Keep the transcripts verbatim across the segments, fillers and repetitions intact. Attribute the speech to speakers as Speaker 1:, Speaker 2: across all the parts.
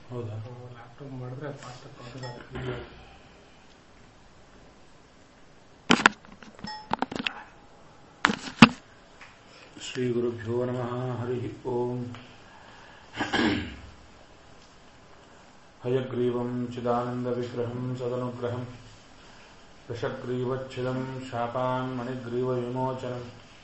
Speaker 1: ಹೌದಾ?
Speaker 2: ಲ್ಯಾಪ್ಟಾಪ್ ಮಾಡಿದ್ರೆ ಫಾಸ್ಟ್
Speaker 1: ಶ್ರೀ ಗುರುಭ್ಯೋ ನಮಃ. ಹರಿ ಓಂ. ಹಯಗ್ರೀವಂ ಚಿದಾನಂದ ವಿಗ್ರಹಂ ಸದನುಗ್ರಹಂ ವೃಷಗ್ರೀವಚ್ಛಿದಂ ಶಾಪಾನ್ ಮಣಿಗ್ರೀವ ವಿಮೋಚನಂ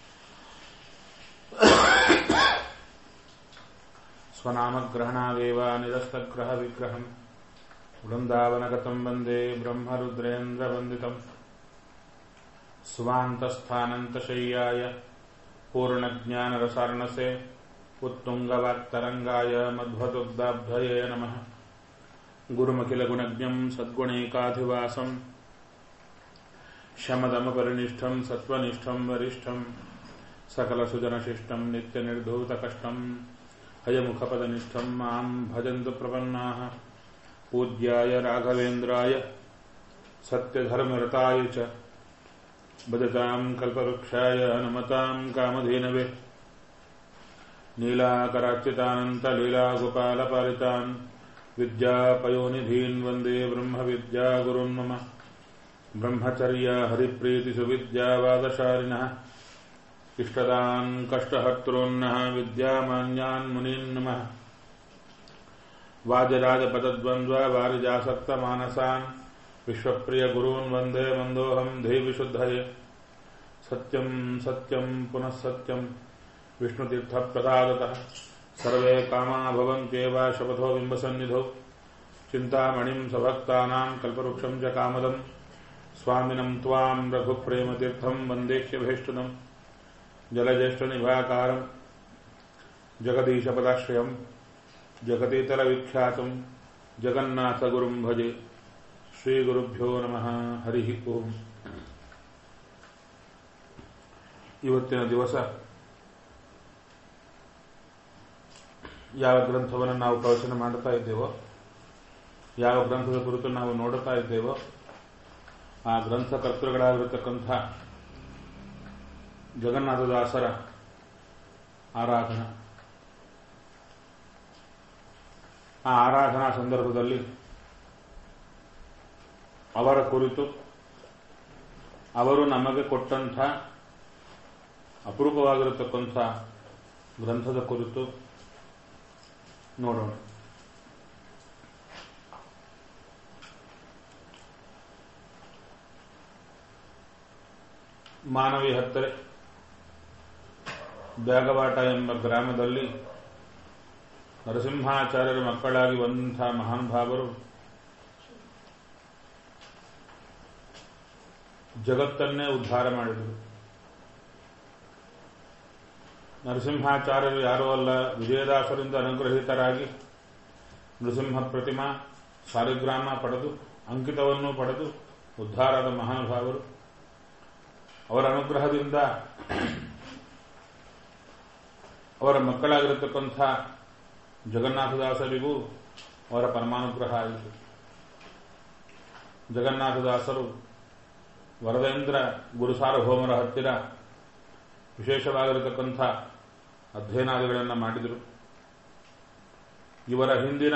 Speaker 1: ಸ್ವನಾಮಗ್ರಹಣಾದೇವ ನಿರಸ್ತಗ್ರಹ ವಿಗ್ರಹಂ ವೃಂದಾವನಗತಂ ವಂದೇ ಬ್ರಹ್ಮರುದ್ರೇಂದ್ರ ವಂದಿತಂ ಸ್ವಾಂತಸ್ಥಾನಂತಶಯ್ಯಾಯ ಪೂರ್ಣಜ್ಞಾನರಸಾರ್ಣಸೆ ಉತ್ತುಂಗವಾಕ್ತರಂಗಾಯ ಮಧ್ವದುಗ್ಧಾಬ್ಧಯೇ ನಮಃ. ಗುರುಮಖಿಲಗುಣಜ್ಞಂ ಸದ್ಗುಣೈಕಾಧಿವಾಸಂ ಶಮದಮಪರಿನಿಷ್ಠಂ ಸತ್ವನಿಷ್ಠಂ ವರಿಷ್ಠಂ ಸಕಲಸುಜನಶಿಷ್ಟಂ ನಿತ್ಯನಿರ್ಧೂತಕಷ್ಟಂ ಹಯಮುಖಪದನಿಷ್ಠಂ ಮಾಂ ಭಜಂತು ಪ್ರಪನ್ನಾಃ. ಪೂಜ್ಯಾಯ ರಾಘವೇಂದ್ರಾಯ ಸತ್ಯಧರ್ಮರತಾಯ ಚ ಭಜತಾಂ ಕಲ್ಪವೃಕ್ಷಾಯ ನಮತಾಂ ಕಾಮಧೇನವೇ. ನೀಲಾಕರಾಚ್ಯುತಾನಂತಲೀಲಾಗೋಪಾಲಪಾಲಿತಾನ್ ವಿದ್ಯಾಪಯೋನಿಧೀನ್ ವಂದೇ ಬ್ರಹ್ಮವಿದ್ಯಾಗುರುನ್ ಮಮ. ಬ್ರಹ್ಮಚರ್ಯ ಹರಿಪ್ರೀತಿಸುವಿದ್ಯಾವಾದಶಾಲಿನಃ ಇಷ್ಟದಾನ್ ಕಷ್ಟಹರ್ತॄನ್ನಃ ವಿದ್ಯಾಮಾನ್ಯಾನ್ ಮುನೀನ್ ನಮಃ. ವಾಜರಾಜಪದದ್ವಂದ್ವ ವಾರಿಜಾಸಕ್ತಮಾನಸಾನ್ ವಿಶ್ವಪ್ರಿಯ ಗುರೂನ್ ವಂದೇ ಮಂದೋಹಂ ದೇವಿಶುದ್ಧಯೇ. ಸತ್ಯಂ ಸತ್ಯಂ ಪುನಃ ಸತ್ಯಂ ವಿಷ್ಣುತೀರ್ಥಪ್ರಸಾದತಃ ಸರ್ವೇ ಕಾಮಾ ಭವಂತ್ಯೇವ ಶಪಥೋ ಬಿಂಬಸನ್ನಿಧೌ. ಚಿಂತಾಮಣಿಂ ಸಭಕ್ತಾನಾಂ ಕಲ್ಪವೃಕ್ಷಂ ಚ ಕಾಮದಂ ಸ್ವಾಮಿನಂ ತ್ವಾಂ ರಘುಪ್ರೇಮತೀರ್ಥಂ ವಂದೇಹ್ಯಭೀಷ್ಟದಂ. ಜಲಜ್ಯೇಷ್ಠನಿಭಾಕಾರಂ ಜಗದೀಶಪದಾಶ್ರಯಂ ಜಗತೀತಲವಿಖ್ಯಾತಂ ಜಗನ್ನಾಥಗುರುಂ ಭಜೆ. ಶ್ರೀ ಗುರುಭ್ಯೋ ನಮಃ. ಹರಿ ಓಂ. ಇವತ್ತಿನ ದಿವಸ ಯಾವ ಗ್ರಂಥವನ್ನು ನಾವು ಪ್ರವಚನ ಮಾಡುತ್ತಾ ಇದ್ದೇವೋ, ಯಾವ ಗ್ರಂಥದ ಕುರಿತು ನಾವು ನೋಡುತ್ತಾ ಇದ್ದೇವೋ, ಆ ಗ್ರಂಥಕರ್ತೃಗಳಾಗಿರತಕ್ಕಂಥ ಜಗನ್ನಾಥದಾಸರ ಆರಾಧನಾ. ಆ ಆರಾಧನಾ ಸಂದರ್ಭದಲ್ಲಿ ಅವರ ಕುರಿತು, ಅವರು ನಮಗೆ ಕೊಟ್ಟಂಥ ಅಪರೂಪವಾಗಿರತಕ್ಕಂಥ ಗ್ರಂಥದ ಕುರಿತು ನೋಡೋಣ. ಮಾನವಿ ಹತ್ತರೆ ಬ್ಯಾಗವಾಟ ಎಂಬ ಗ್ರಾಮದಲ್ಲಿ ನರಸಿಂಹಾಚಾರ್ಯರ ಮಕ್ಕಳಾಗಿ ಬಂದಂಥ ಮಹಾನುಭಾವರು ಜಗತ್ತನ್ನೇ ಉದ್ಧಾರ ಮಾಡಿದರು. ನರಸಿಂಹಾಚಾರ್ಯರು ಯಾರೂ ಅಲ್ಲ, ವಿಜಯದಾಸರಿಂದ ಅನುಗ್ರಹಿತರಾಗಿ ನೃಸಿಂಹ ಪ್ರತಿಮಾ ಸಾಲಿಗ್ರಾಮ ಪಡೆದು ಅಂಕಿತವನ್ನು ಪಡೆದು ಉದ್ಧಾರದ ಮಹಾನುಭಾವರು. ಅವರ ಅನುಗ್ರಹದಿಂದ ಅವರ ಮಕ್ಕಳಾಗಿರತಕ್ಕಂಥ ಜಗನ್ನಾಥದಾಸರಿಗೂ ಅವರ ಪರಮಾನುಗ್ರಹ ಆಯಿತು. ಜಗನ್ನಾಥದಾಸರು ವರದೇಂದ್ರ ಗುರುಸಾರ್ವಭೌಮರ ಹತ್ತಿರ ವಿಶೇಷವಾಗಿರತಕ್ಕಂಥ ಅಧ್ಯಯನಾದಿಗಳನ್ನು ಮಾಡಿದರು. ಇವರ ಹಿಂದಿನ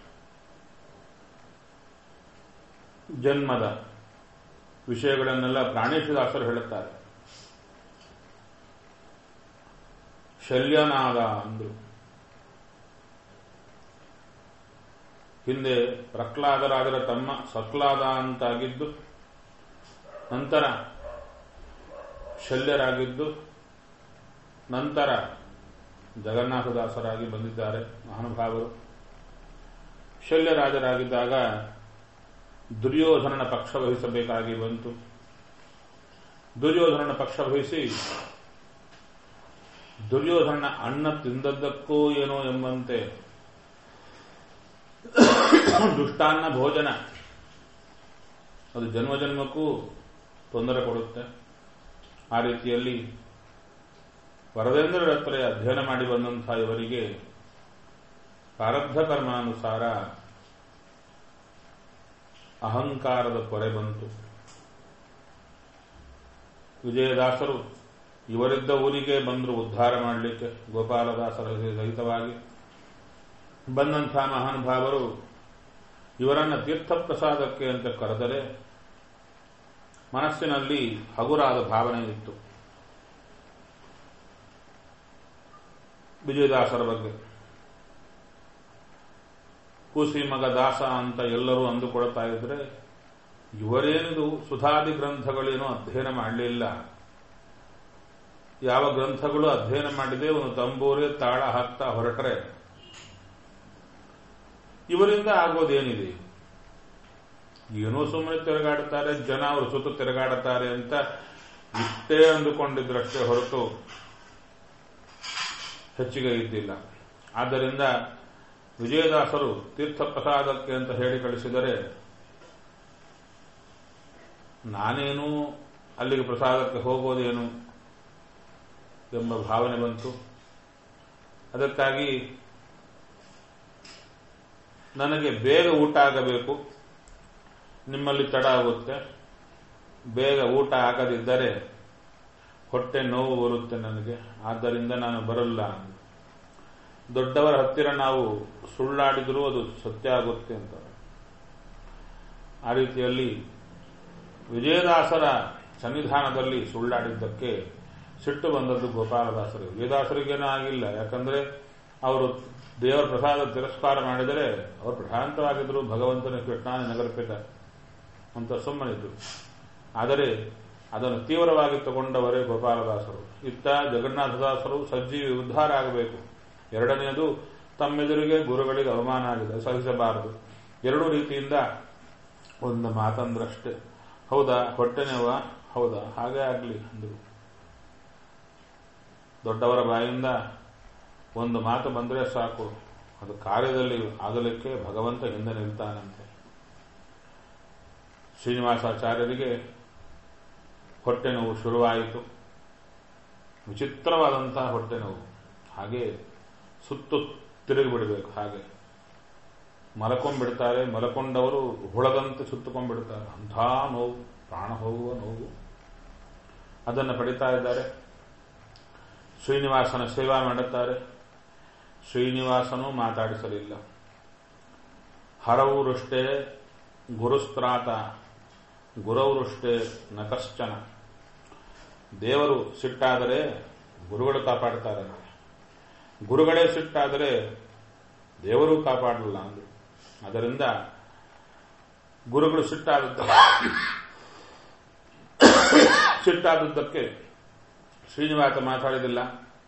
Speaker 1: ಜನ್ಮದ ವಿಷಯಗಳನ್ನೆಲ್ಲ ಪ್ರಾಣೇಶದಾಸರು ಹೇಳುತ್ತಾರೆ. ಶಲ್ಯನಾದ ಅಂದರು. ಹಿಂದೆ ಪ್ರಹ್ಲಾದರಾಜರ ತಮ್ಮ ಸಕ್ಲಾದ ಅಂತಾಗಿದ್ದು, ನಂತರ ಶಲ್ಯರಾಗಿದ್ದು, ನಂತರ ಜಗನ್ನಾಥದಾಸರಾಗಿ ಬಂದಿದ್ದಾರೆ ಮಹಾನುಭಾವರು. ಶಲ್ಯರಾಜರಾಗಿದ್ದಾಗ ದುರ್ಯೋಧನನ ಪಕ್ಷ ವಹಿಸಬೇಕಾಗಿ ಬಂತು. ದುರ್ಯೋಧನನ ಪಕ್ಷ ವಹಿಸಿ ದುರ್ಯೋಧನನ ಅಣ್ಣ ತಿಂದದ್ದಕ್ಕೂ ಏನೋ ಎಂಬಂತೆ ದುಷ್ಟಾನ್ನ ಭೋಜನ ಅದು ಜನ್ಮ ಜನ್ಮಕ್ಕೂ ತೊಂದರೆ ಕೊಡುತ್ತೆ. ಆ ರೀತಿಯಲ್ಲಿ ವರದೇಂದ್ರರ ಹತ್ರ ಅಧ್ಯಯನ ಮಾಡಿ ಬಂದಂಥ ಇವರಿಗೆ ಪ್ರಾರಬ್ಧ ಕರ್ಮಾನುಸಾರ ಅಹಂಕಾರದ ಪೊರೆ ಬಂತು. ವಿಜಯದಾಸರು ಇವರಿದ್ದ ಊರಿಗೆ ಬಂದರು ಉದ್ಧಾರ ಮಾಡಲಿಕ್ಕೆ ಗೋಪಾಲದಾಸರ ಸಹಿತವಾಗಿ. ಬಂದಂಥ ಮಹಾನುಭಾವರು ಇವರನ್ನು ತೀರ್ಥಪ್ರಸಾದಕ್ಕೆ ಅಂತ ಕರೆದರೆ ಮನಸ್ಸಿನಲ್ಲಿ ಹಗುರಾದ ಭಾವನೆ ಇತ್ತು. ವಿಜಯದಾಸರ ಬಗ್ಗೆ ಕೂಸಿ ಮಗ ದಾಸ ಅಂತ ಎಲ್ಲರೂ ಅಂದುಕೊಳ್ತಾ ಇದ್ರೆ ಇವರೇನಿದು ಸುಧಾದಿ ಗ್ರಂಥಗಳೇನೂ ಅಧ್ಯಯನ ಮಾಡಲಿಲ್ಲ. ಯಾವ ಗ್ರಂಥಗಳು ಅಧ್ಯಯನ ಮಾಡಿದೆ ಒಂದು ತಂಬೂರಿ ತಾಳ ಹಾಕ್ತಾ ಹೊರಟ್ರೆ ಇವರಿಂದ ಆಗೋದೇನಿದೆ? ಏನೋ ಸುಮ್ಮನೆ ತಿರುಗಾಡುತ್ತಾರೆ, ಜನ ಅವರು ಸುತ್ತ ತಿರುಗಾಡುತ್ತಾರೆ ಅಂತ ಇಷ್ಟೇ ಅಂದುಕೊಂಡಿದ್ರಷ್ಟೇ ಹೊರತು ಹೆಚ್ಚಿಗೆ ಇದ್ದಿಲ್ಲ. ಆದ್ದರಿಂದ ವಿಜಯದಾಸರು ತೀರ್ಥಪ್ರಸಾದಕ್ಕೆ ಅಂತ ಹೇಳಿ ಕಳಿಸಿದರೆ ನಾನೇನು ಅಲ್ಲಿಗೆ ಪ್ರಸಾದಕ್ಕೆ ಹೋಗೋದೇನು ಎಂಬ ಭಾವನೆ ಬಂತು. ಅದಕ್ಕಾಗಿ ನನಗೆ ಬೇಗ ಊಟ ಆಗಬೇಕು, ನಿಮ್ಮಲ್ಲಿ ತಡ ಆಗುತ್ತೆ, ಬೇಗ ಊಟ ಆಗದಿದ್ದರೆ ಹೊಟ್ಟೆ ನೋವು ಬರುತ್ತೆ ನನಗೆ, ಆದ್ದರಿಂದ ನಾನು ಬರಲ್ಲ. ದೊಡ್ಡವರ ಹತ್ತಿರ ನಾವು ಸುಳ್ಳಾಡಿದರೂ ಅದು ಸತ್ಯ ಆಗುತ್ತೆ ಅಂತ. ಆ ರೀತಿಯಲ್ಲಿ ವಿಜಯದಾಸರ ಸನ್ನಿಧಾನದಲ್ಲಿ ಸುಳ್ಳಾಡಿದ್ದಕ್ಕೆ ಸಿಟ್ಟು ಬಂದದ್ದು ಗೋಪಾಲದಾಸರು. ವಿಜಯದಾಸರಿಗೇನೂ ಆಗಿಲ್ಲ, ಯಾಕಂದ್ರೆ ಅವರು ದೇವರ ಪ್ರಸಾದ ತಿರಸ್ಕಾರ ಮಾಡಿದರೆ ಅವರು ಪ್ರಶಾಂತವಾಗಿದ್ದರು, ಭಗವಂತನ ಕೃಷ್ಣಾನ ನಗರಪಿತ ಅಂತ ಸುಮ್ಮನಿದ್ರು. ಆದರೆ ಅದನ್ನು ತೀವ್ರವಾಗಿ ತಗೊಂಡವರೇ ಗೋಪಾಲದಾಸರು. ಇತ್ತ ಜಗನ್ನಾಥದಾಸರು ಸಜ್ಜೀವಿ ಉದ್ಧಾರ ಆಗಬೇಕು. ಎರಡನೆಯದು ತಮ್ಮೆದುರಿಗೆ ಗುರುಗಳಿಗೆ ಅವಮಾನ ಆಗಿದೆ, ಸಹಿಸಬಾರದು. ಎರಡೂ ರೀತಿಯಿಂದ ಒಂದು ಮಾತಂದ್ರಷ್ಟೇ, ಹೌದಾ ಹೊಟ್ಟೆನೇವ, ಹೌದಾ ಹಾಗೇ ಆಗಲಿ ಅಂದರು. ದೊಡ್ಡವರ ಬಾಯಿಂದ ಒಂದು ಮಾತು ಬಂದರೆ ಸಾಕು, ಅದು ಕಾರ್ಯದಲ್ಲಿ ಆಗಲಿಕ್ಕೆ ಭಗವಂತ ಹಿಂದೆ ನಿಲ್ತಾನಂತೆ. ಶ್ರೀನಿವಾಸಾಚಾರ್ಯರಿಗೆ ಹೊಟ್ಟೆ ನೋವು ಶುರುವಾಯಿತು. ವಿಚಿತ್ರವಾದಂತಹ ಹೊಟ್ಟೆ ನೋವು, ಹಾಗೆ ಸುತ್ತು ತಿರುಗಿಬಿಡಬೇಕು. ಹಾಗೆ ಮಲಕೊಂಡ್ಬಿಡ್ತಾರೆ, ಮಲಕೊಂಡವರು ಹುಳದಂತೆ ಸುತ್ತಕೊಂಡ್ಬಿಡ್ತಾರೆ. ಅಂಥ ನೋವು, ಪ್ರಾಣ ಹೋಗುವ ನೋವು. ಅದನ್ನು ಪಡಿತಾ ಇದ್ದಾರೆ. ಶ್ರೀನಿವಾಸನ ಸೇವಾ ಮಾಡುತ್ತಾರೆ. ಶ್ರೀನಿವಾಸನೂ ಮಾತಾಡಿಸಲಿಲ್ಲ. ಹರವುರುಷ್ಟೇ ಗುರುಸ್ತ್ರಾತ ಗುರವರುಷ್ಟೇ ನ ಕಶ್ಚನ. ದೇವರು ಸಿಟ್ಟಾದರೆ ಗುರುಗಳು ಕಾಪಾಡ್ತಾರೆ, ಗುರುಗಳೇ ಸಿಟ್ಟಾದರೆ ದೇವರು ಕಾಪಾಡಲಿಲ್ಲ ಅಂದರು. ಅದರಿಂದ ಗುರುಗಳು ಸಿಟ್ಟಾದದ್ದ ಸಿಟ್ಟಾದದ್ದಕ್ಕೆ ಶ್ರೀನಿವಾಸ ಮಾತಾಡಿದಿಲ್ಲ.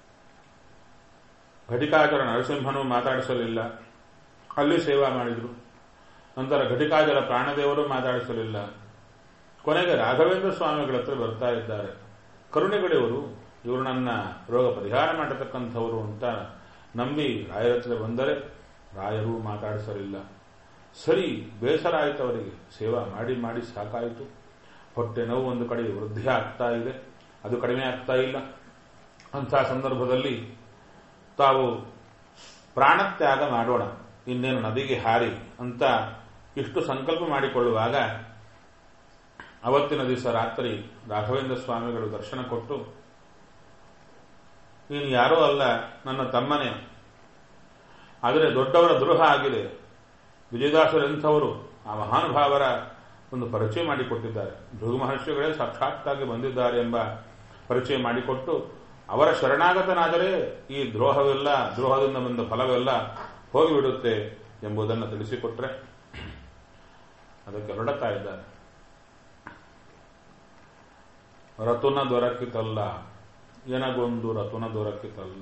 Speaker 1: ಘಟಿಕಾಚರ ನರಸಿಂಹನೂ ಮಾತಾಡಿಸಲಿಲ್ಲ, ಅಲ್ಲಿ ಸೇವಾ ಮಾಡಿದರು. ನಂತರ ಘಟಿಕಾಚರ ಪ್ರಾಣದೇವರು ಮಾತಾಡಿಸಲಿಲ್ಲ. ಕೊನೆಗೆ ರಾಘವೇಂದ್ರ ಸ್ವಾಮಿಗಳ ಹತ್ರ ಬರ್ತಾ ಇದ್ದಾರೆ. ಕರುಣೆಗಡೆಯವರು ಇವರು ನನ್ನ ರೋಗ ಪರಿಹಾರ ಮಾಡತಕ್ಕಂಥವರು ಅಂತ ನಂಬಿ ರಾಯರ ಹತ್ರ ಬಂದರೆ ರಾಯರು ಮಾತಾಡಿಸಲಿಲ್ಲ. ಸರಿ, ಬೇಸರ ಆಯಿತು ಅವರಿಗೆ. ಸೇವಾ ಮಾಡಿ ಮಾಡಿ ಸಾಕಾಯಿತು. ಹೊಟ್ಟೆ ನೋವು ಒಂದು ಕಡೆ ವೃದ್ಧಿ ಆಗ್ತಾ ಇದೆ, ಅದು ಕಡಿಮೆ ಆಗ್ತಾ ಇಲ್ಲ. ಅಂಥ ಸಂದರ್ಭದಲ್ಲಿ ತಾವು ಪ್ರಾಣತ್ಯಾಗ ಮಾಡೋಣ, ಇನ್ನೇನು ನದಿಗೆ ಹಾರಿ ಅಂತ ಇಷ್ಟು ಸಂಕಲ್ಪ ಮಾಡಿಕೊಳ್ಳುವಾಗ ಅವತ್ತಿನ ದಿವಸ ರಾತ್ರಿ ರಾಘವೇಂದ್ರ ಸ್ವಾಮಿಗಳು ದರ್ಶನ ಕೊಟ್ಟು, ನೀನು ಯಾರೋ ಅಲ್ಲ, ನನ್ನ ತಮ್ಮನೇ, ಆದರೆ ದೊಡ್ಡವರ ದ್ರೋಹ ಆಗಿದೆ. ವಿಜಯದಾಸರೆಂಥವರು ಆ ಮಹಾನುಭಾವರ ಒಂದು ಪರಿಚಯ ಮಾಡಿಕೊಟ್ಟಿದ್ದಾರೆ. ಭೃಗು ಮಹರ್ಷಿಗಳೇ ಸಾಕ್ಷಾತ್ತಾಗಿ ಬಂದಿದ್ದಾರೆ ಎಂಬ ಪರಿಚಯ ಮಾಡಿಕೊಟ್ಟು, ಅವರ ಶರಣಾಗತನಾದರೆ ಈ ದ್ರೋಹವೆಲ್ಲ, ದ್ರೋಹದಿಂದ ಬಂದ ಫಲವೆಲ್ಲ ಹೋಗಿಬಿಡುತ್ತೆ ಎಂಬುದನ್ನು ತಿಳಿಸಿಕೊಟ್ರೆ ಅದಕ್ಕೆ ಹೊರಡುತ್ತಾ ಇದ್ದಾರೆ. ರತುನ ದೊರಕಿತಲ್ಲ, ಏನಗೊಂದು ರತುನ ದೊರಕಿತಲ್ಲ.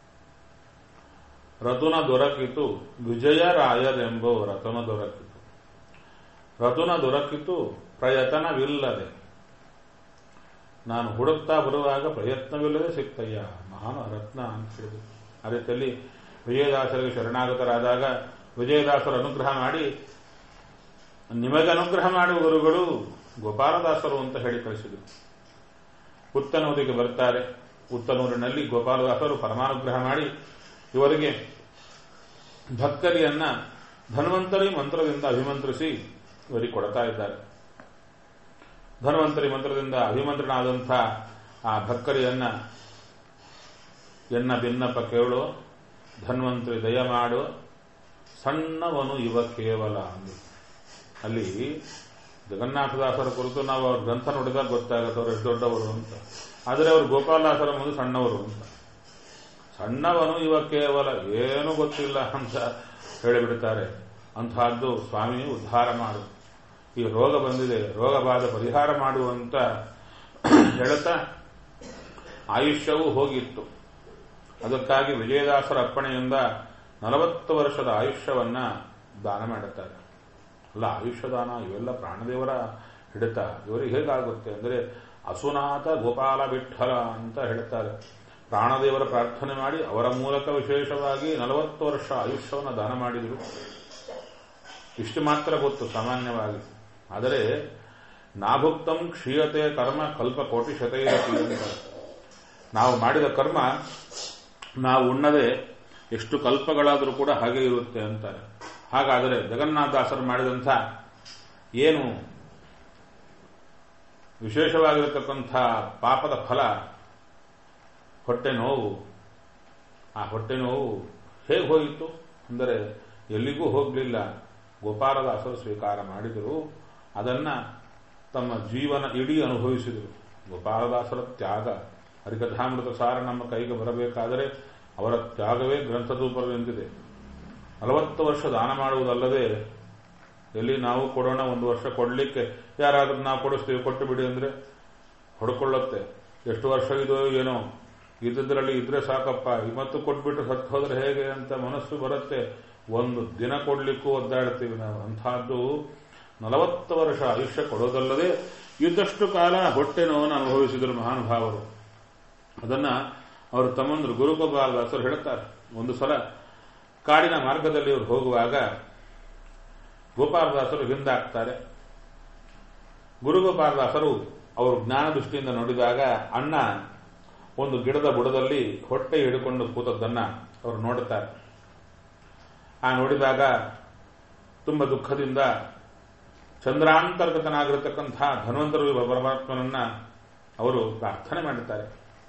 Speaker 1: ರತುನ ದೊರಕಿತು ವಿಜಯರಾಯರೆಂಬೋ ರತುನ ದೊರಕಿತು. ರತುನ ದೊರಕಿತು ಪ್ರಯತ್ನವಿಲ್ಲದೆ. ನಾನು ಹುಡುಕ್ತಾ ಬರುವಾಗ ಪ್ರಯತ್ನವಿಲ್ಲದೆ ಸಿಕ್ತಯ್ಯ, ಮಹಾನ್ ರತ್ನ ಅಂತ ಹೇಳಿದ್ರು. ಆ ರೀತಿಯಲ್ಲಿ ವಿಜಯದಾಸರಿಗೆ ಶರಣಾಗತರಾದಾಗ ವಿಜಯದಾಸರ ಅನುಗ್ರಹ ಮಾಡಿ, ನಿಮಗೆ ಅನುಗ್ರಹ ಮಾಡುವ ಗುರುಗಳು ಗೋಪಾಲದಾಸರು ಅಂತ ಹೇಳಿ ಕಳಿಸಿದರು. ಉತ್ತನೂರಿಗೆ ಬರ್ತಾರೆ. ಉತ್ತನೂರಿನಲ್ಲಿ ಗೋಪಾಲದಾಸರು ಪರಮಾನುಗ್ರಹ ಮಾಡಿ ಇವರಿಗೆ ಭಕ್ಕರಿಯನ್ನ ಧನ್ವಂತರಿ ಮಂತ್ರದಿಂದ ಅಭಿಮಂತ್ರಿಸಿ ಇವರಿಗೆ ಕೊಡ್ತಾ ಇದ್ದಾರೆ. ಧನ್ವಂತರಿ ಮಂತ್ರದಿಂದ ಅಭಿಮಂತ್ರನಾದಂಥ ಆ ಭಕ್ಕರಿಯನ್ನ, ಎನ್ನ ಭಿನ್ನಪ್ಪ ಕೇಳು, ಧನ್ವಂತರಿ ದಯ ಮಾಡು, ಸಣ್ಣವನು ಇವ ಕೇವಲ ಅಂದು. ಅಲ್ಲಿ ಜಗನ್ನಾಥದಾಸರ ಕುರಿತು ನಾವು ಅವ್ರ ಗ್ರಂಥ ನೋಡಿದಾಗ ಗೊತ್ತಾಗುತ್ತೆ ಅವ್ರು ಎಷ್ಟು ದೊಡ್ಡವರು ಅಂತ. ಆದರೆ ಅವರು ಗೋಪಾಲದಾಸರ ಮುಂದೆ ಸಣ್ಣವರು ಅಂತ. ಸಣ್ಣವನು ಇವ ಕೇವಲ ಏನೂ ಗೊತ್ತಿಲ್ಲ ಅಂತ ಹೇಳಿಬಿಡ್ತಾರೆ. ಅಂತಹದ್ದು ಸ್ವಾಮಿ ಉದ್ಧಾರ ಮಾಡು, ಈ ರೋಗ ಬಂದಿದೆ, ರೋಗ ಬಾಧ ಪರಿಹಾರ ಮಾಡುವಂತ ಹೇಳುತ್ತಾ ಆಯುಷ್ಯವೂ ಹೋಗಿತ್ತು. ಅದಕ್ಕಾಗಿ ವಿಜಯದಾಸರ ಅಪ್ಪಣೆಯಿಂದ ನಲವತ್ತು ವರ್ಷದ ಆಯುಷ್ಯವನ್ನ ದಾನ ಮಾಡುತ್ತಾರೆ. ಅಲ್ಲ, ಆಯುಷ್ಯದಾನ ಇವೆಲ್ಲ ಪ್ರಾಣದೇವರ ಹಿಡಿತ. ಇವರಿಗೆ ಹೇಗಾಗುತ್ತೆ ಅಂದರೆ ಅಸುನಾಥ ಗೋಪಾಲ ವಿಠಲ ಅಂತ ಹೇಳ್ತಾರೆ. ಪ್ರಾಣದೇವರ ಪ್ರಾರ್ಥನೆ ಮಾಡಿ ಅವರ ಮೂಲಕ ವಿಶೇಷವಾಗಿ ನಲವತ್ತು ವರ್ಷ ಆಯುಷ್ಯವನ್ನು ದಾನ ಮಾಡಿದರು. ಇಷ್ಟು ಮಾತ್ರ ಗೊತ್ತು ಸಾಮಾನ್ಯವಾಗಿ. ಆದರೆ ನಾಭುಕ್ತಂ ಕ್ಷೀಯತೆ ಕರ್ಮ ಕಲ್ಪ ಕೋಟಿ ಶತೈರತಿ ಅಂತ. ನಾವು ಮಾಡಿದ ಕರ್ಮ ನಾವು ಉಣ್ಣದೆ ಎಷ್ಟು ಕಲ್ಪಗಳಾದರೂ ಕೂಡ ಹಾಗೆ ಇರುತ್ತೆ ಅಂತಾರೆ. ಹಾಗಾದರೆ ಜಗನ್ನಾಥದಾಸರು ಮಾಡಿದಂಥ ಏನು ವಿಶೇಷವಾಗಿರತಕ್ಕಂಥ ಪಾಪದ ಫಲ ಹೊಟ್ಟೆ ನೋವು, ಆ ಹೊಟ್ಟೆ ನೋವು ಹೇಗೆ ಹೋಯಿತು ಅಂದರೆ ಎಲ್ಲಿಗೂ ಹೋಗಲಿಲ್ಲ. ಗೋಪಾಲದಾಸರು ಸ್ವೀಕಾರ ಮಾಡಿದರು. ಅದನ್ನ ತಮ್ಮ ಜೀವನ ಇಡೀ ಅನುಭವಿಸಿದರು. ಗೋಪಾಲದಾಸರ ತ್ಯಾಗ, ಹರಿಕಥಾಮೃತ ಸಾರ ನಮ್ಮ ಕೈಗೆ ಬರಬೇಕಾದರೆ ಅವರ ತ್ಯಾಗವೇ ಗ್ರಂಥದೂಪರು ನಿಂತಿದೆ. ನಲವತ್ತು ವರ್ಷ ದಾನ ಮಾಡುವುದಲ್ಲದೆ ಎಲ್ಲಿ ನಾವು ಕೊಡೋಣ, ಒಂದು ವರ್ಷ ಕೊಡಲಿಕ್ಕೆ ಯಾರಾದ್ರೂ ನಾವು ಕೊಡಿಸ್ತೀವಿ, ಕೊಟ್ಟು ಬಿಡಿ ಅಂದರೆ ಹೊಡ್ಕೊಳ್ಳುತ್ತೆ. ಎಷ್ಟು ವರ್ಷ ಇದೋ ಏನೋ, ಇದ್ದದ್ರಲ್ಲಿ ಇದ್ರೆ ಸಾಕಪ್ಪ, ಮತ್ತು ಕೊಟ್ಬಿಟ್ಟು ಸತ್ತು ಹೋದ್ರೆ ಹೇಗೆ ಅಂತ ಮನಸ್ಸು ಬರುತ್ತೆ. ಒಂದು ದಿನ ಕೊಡ್ಲಿಕ್ಕೂ ಒದ್ದಾಡ್ತೀವಿ ನಾವು. ಅಂಥದ್ದು ನಲವತ್ತು ವರ್ಷ ಆಯುಷ್ಯ ಕೊಡೋದಲ್ಲದೆ ಇದ್ದಷ್ಟು ಕಾಲ ಹೊಟ್ಟೆ ನೋವನ್ನು ಅನುಭವಿಸಿದರು ಮಹಾನುಭಾವರು. ಅದನ್ನ ಅವರು ತಮ್ಮಂದ್ರು ಗುರುಗೋಪಾಲದಾಸರು ಹೇಳ್ತಾರೆ. ಒಂದು ಸಲ ಕಾಡಿನ ಮಾರ್ಗದಲ್ಲಿ ಅವರು ಹೋಗುವಾಗ ಗೋಪಾಲದಾಸರು ಹಿಂದಾಗ್ತಾರೆ. ಗುರುಗೋಪಾಲದಾಸರು ಅವರು ಜ್ಞಾನ ದೃಷ್ಟಿಯಿಂದ ನೋಡಿದಾಗ ಅಣ್ಣ ಒಂದು ಗಿಡದ ಬುಡದಲ್ಲಿ ಹೊಟ್ಟೆ ಹಿಡ್ಕೊಂಡು ಕೂತದ್ದನ್ನ ಅವರು ನೋಡುತ್ತಾರೆ. ಆ ನೋಡಿದಾಗ ತುಂಬ ದುಃಖದಿಂದ ಚಂದ್ರಾಂತರ್ಗತನಾಗಿರತಕ್ಕಂಥ ಧನ್ವಂತರು ಪರಮಾತ್ಮನನ್ನ ಅವರು ಪ್ರಾರ್ಥನೆ ಮಾಡುತ್ತಾರೆ.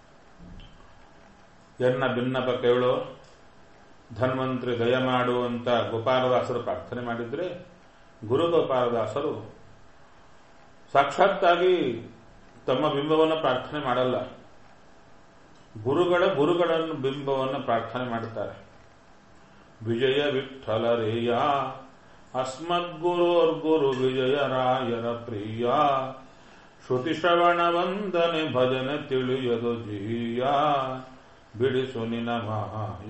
Speaker 1: ಎನ್ನ ಭಿನ್ನಪ ಕೇಳೋ ಧನ್ವಂತರಿ ದಯಮಾಡು ಅಂತ ಗೋಪಾಲದಾಸರು ಪ್ರಾರ್ಥನೆ ಮಾಡಿದ್ರೆ, ಗುರು ಗೋಪಾಲದಾಸರು ಸಾಕ್ಷಾತ್ತಾಗಿ ತಮ್ಮ ಬಿಂಬವನ್ನು ಪ್ರಾರ್ಥನೆ ಮಾಡಲ್ಲ, ಗುರುಗಳ ಗುರುಗಳನ್ನು ಬಿಂಬವನ್ನು ಪ್ರಾರ್ಥನೆ ಮಾಡುತ್ತಾರೆ. ವಿಜಯ ವಿಠಲರೇಯ ಅಸ್ಮದ್ಗುರೋರ್ಗುರು ವಿಜಯರಾಯರ ಪ್ರಿಯ ಶ್ರುತಿ ಶ್ರವಣ ವಂದನೆ ಭಜನೆ ತಿಳಿಯದು ಜೀಯ ಬಿಡಿಸು ನಿನ ಮಾಯ.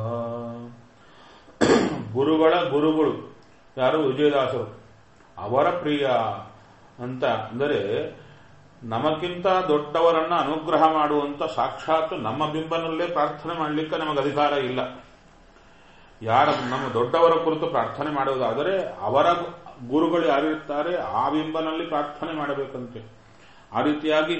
Speaker 1: ಗುರುಗಳ ಗುರುಗಳು ಯಾರು? ವಿಜಯದಾಸರು. ಅವರ ಪ್ರಿಯ ಅಂತ ಅಂದರೆ ನಮಗಿಂತ ದೊಡ್ಡವರನ್ನ ಅನುಗ್ರಹ ಮಾಡುವಂತ ಸಾಕ್ಷಾತ್ ನಮ್ಮ ಬಿಂಬನಲ್ಲೇ ಪ್ರಾರ್ಥನೆ ಮಾಡಲಿಕ್ಕೆ ನಮಗೆ ಅಧಿಕಾರ ಇಲ್ಲ. ಯಾರ ನಮ್ಮ ದೊಡ್ಡವರ ಕುರಿತು ಪ್ರಾರ್ಥನೆ ಮಾಡುವುದಾದರೆ ಅವರ ಗುರುಗಳು ಯಾರಿರ್ತಾರೆ ಆ ಬಿಂಬನಲ್ಲಿ ಪ್ರಾರ್ಥನೆ ಮಾಡಬೇಕಂತೆ. ಆ ರೀತಿಯಾಗಿ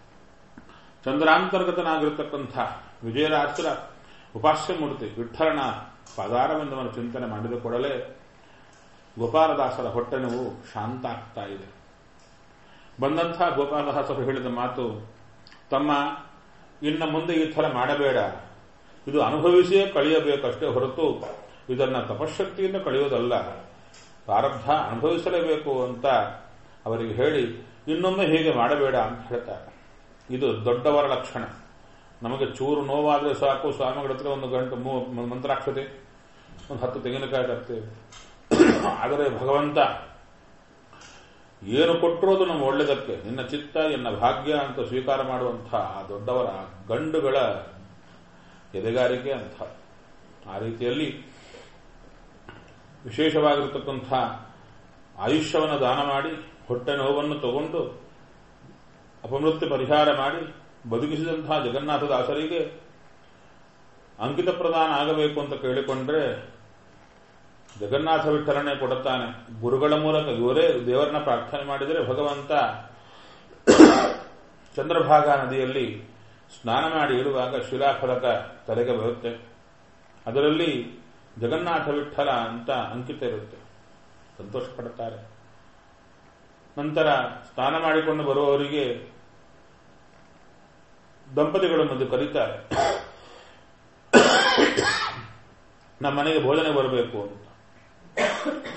Speaker 1: ಚಂದ್ರಾಂತರ್ಗತನಾಗಿರತಕ್ಕಂಥ ವಿಜಯರಾಜರ ಉಪಾಸ್ಯ ಮೂರ್ತಿ ವಿಠಲನ ಪದಾರವೆಂದವನ್ನು ಚಿಂತನೆ ಮಾಡಿದ ಕೂಡಲೇ ಗೋಪಾಲದಾಸರ ಹೊಟ್ಟೆ ನೋವು ಶಾಂತ ಆಗ್ತಾ ಇದೆ. ಬಂದಂಥ ಗೋಪಾಲದಾಸರು ಹೇಳಿದ ಮಾತು, ತಮ್ಮ ಇನ್ನು ಮುಂದೆ ಈ ಥರ ಮಾಡಬೇಡ, ಇದು ಅನುಭವಿಸಿಯೇ ಕಳೆಯಬೇಕಷ್ಟೇ ಹೊರತು ಇದನ್ನ ತಪಶಕ್ತಿಯಿಂದ ಕಳೆಯೋದಲ್ಲ, ಪ್ರಾರಬ್ಧ ಅನುಭವಿಸಲೇಬೇಕು ಅಂತ ಅವರಿಗೆ ಹೇಳಿ ಇನ್ನೊಮ್ಮೆ ಹೀಗೆ ಮಾಡಬೇಡ ಅಂತ ಹೇಳ್ತಾರೆ. ಇದು ದೊಡ್ಡವರ ಲಕ್ಷಣ. ನಮಗೆ ಚೂರು ನೋವಾದರೆ ಸಾಕು, ಸ್ವಾಮಿಗಳ ಹತ್ರ ಒಂದು ಗಂಟೆ ಮಂತ್ರಾಕ್ಷತೆ, ಒಂದು ಹತ್ತು ತೆಂಗಿನಕಾಯಿ ತರ್ತೇವೆ. ಆದರೆ ಭಗವಂತ ಏನು ಕೊಟ್ಟಿರೋದು ನಮ್ಮ ಒಳ್ಳೆದಕ್ಕೆ, ನಿನ್ನ ಚಿತ್ತ ಎನ್ನ ಭಾಗ್ಯ ಅಂತ ಸ್ವೀಕಾರ ಮಾಡುವಂತಹ ಆ ದೊಡ್ಡವರ ಗಂಡುಗಳ ಎದೆಗಾರಿಕೆ ಅಂತ. ಆ ರೀತಿಯಲ್ಲಿ ವಿಶೇಷವಾಗಿರತಕ್ಕಂಥ ಆಯುಷ್ಯವನ್ನು ದಾನ ಮಾಡಿ ಹೊಟ್ಟೆ ನೋವನ್ನು ತಗೊಂಡು ಅಪಮೃತ್ಯು ಪರಿಹಾರ ಮಾಡಿ ಬದುಕಿಸಿದಂತಹ ಜಗನ್ನಾಥದಾಸರಿಗೆ ಅಂಕಿತ ಪ್ರದಾನ ಆಗಬೇಕು ಅಂತ ಕೇಳಿಕೊಂಡ್ರೆ ಜಗನ್ನಾಥ ವಿಠಲನೆ ಕೊಡುತ್ತಾನೆ. ಗುರುಗಳ ಮೂಲಕ ಇವರೇ ದೇವರನ್ನ ಪ್ರಾರ್ಥನೆ ಮಾಡಿದರೆ ಭಗವಂತ ಚಂದ್ರಭಾಗಾ ನದಿಯಲ್ಲಿ ಸ್ನಾನ ಮಾಡಿ ಇಡುವಾಗ ಶಿಲಾಫಲಕ ತಲೆಗೆ ಬರುತ್ತೆ. ಅದರಲ್ಲಿ ಜಗನ್ನಾಥ ವಿಠಲ ಅಂತ ಅಂಕಿತ ಇರುತ್ತೆ. ಸಂತೋಷ ಪಡುತ್ತಾರೆ. ನಂತರ ಸ್ನಾನ ಮಾಡಿಕೊಂಡು ಬರುವವರಿಗೆ ದಂಪತಿಗಳನ್ನು ಕರೀತಾರೆ, ನಮ್ಮ ಮನೆಗೆ ಭೋಜನೆ ಬರಬೇಕು ಅಂತ.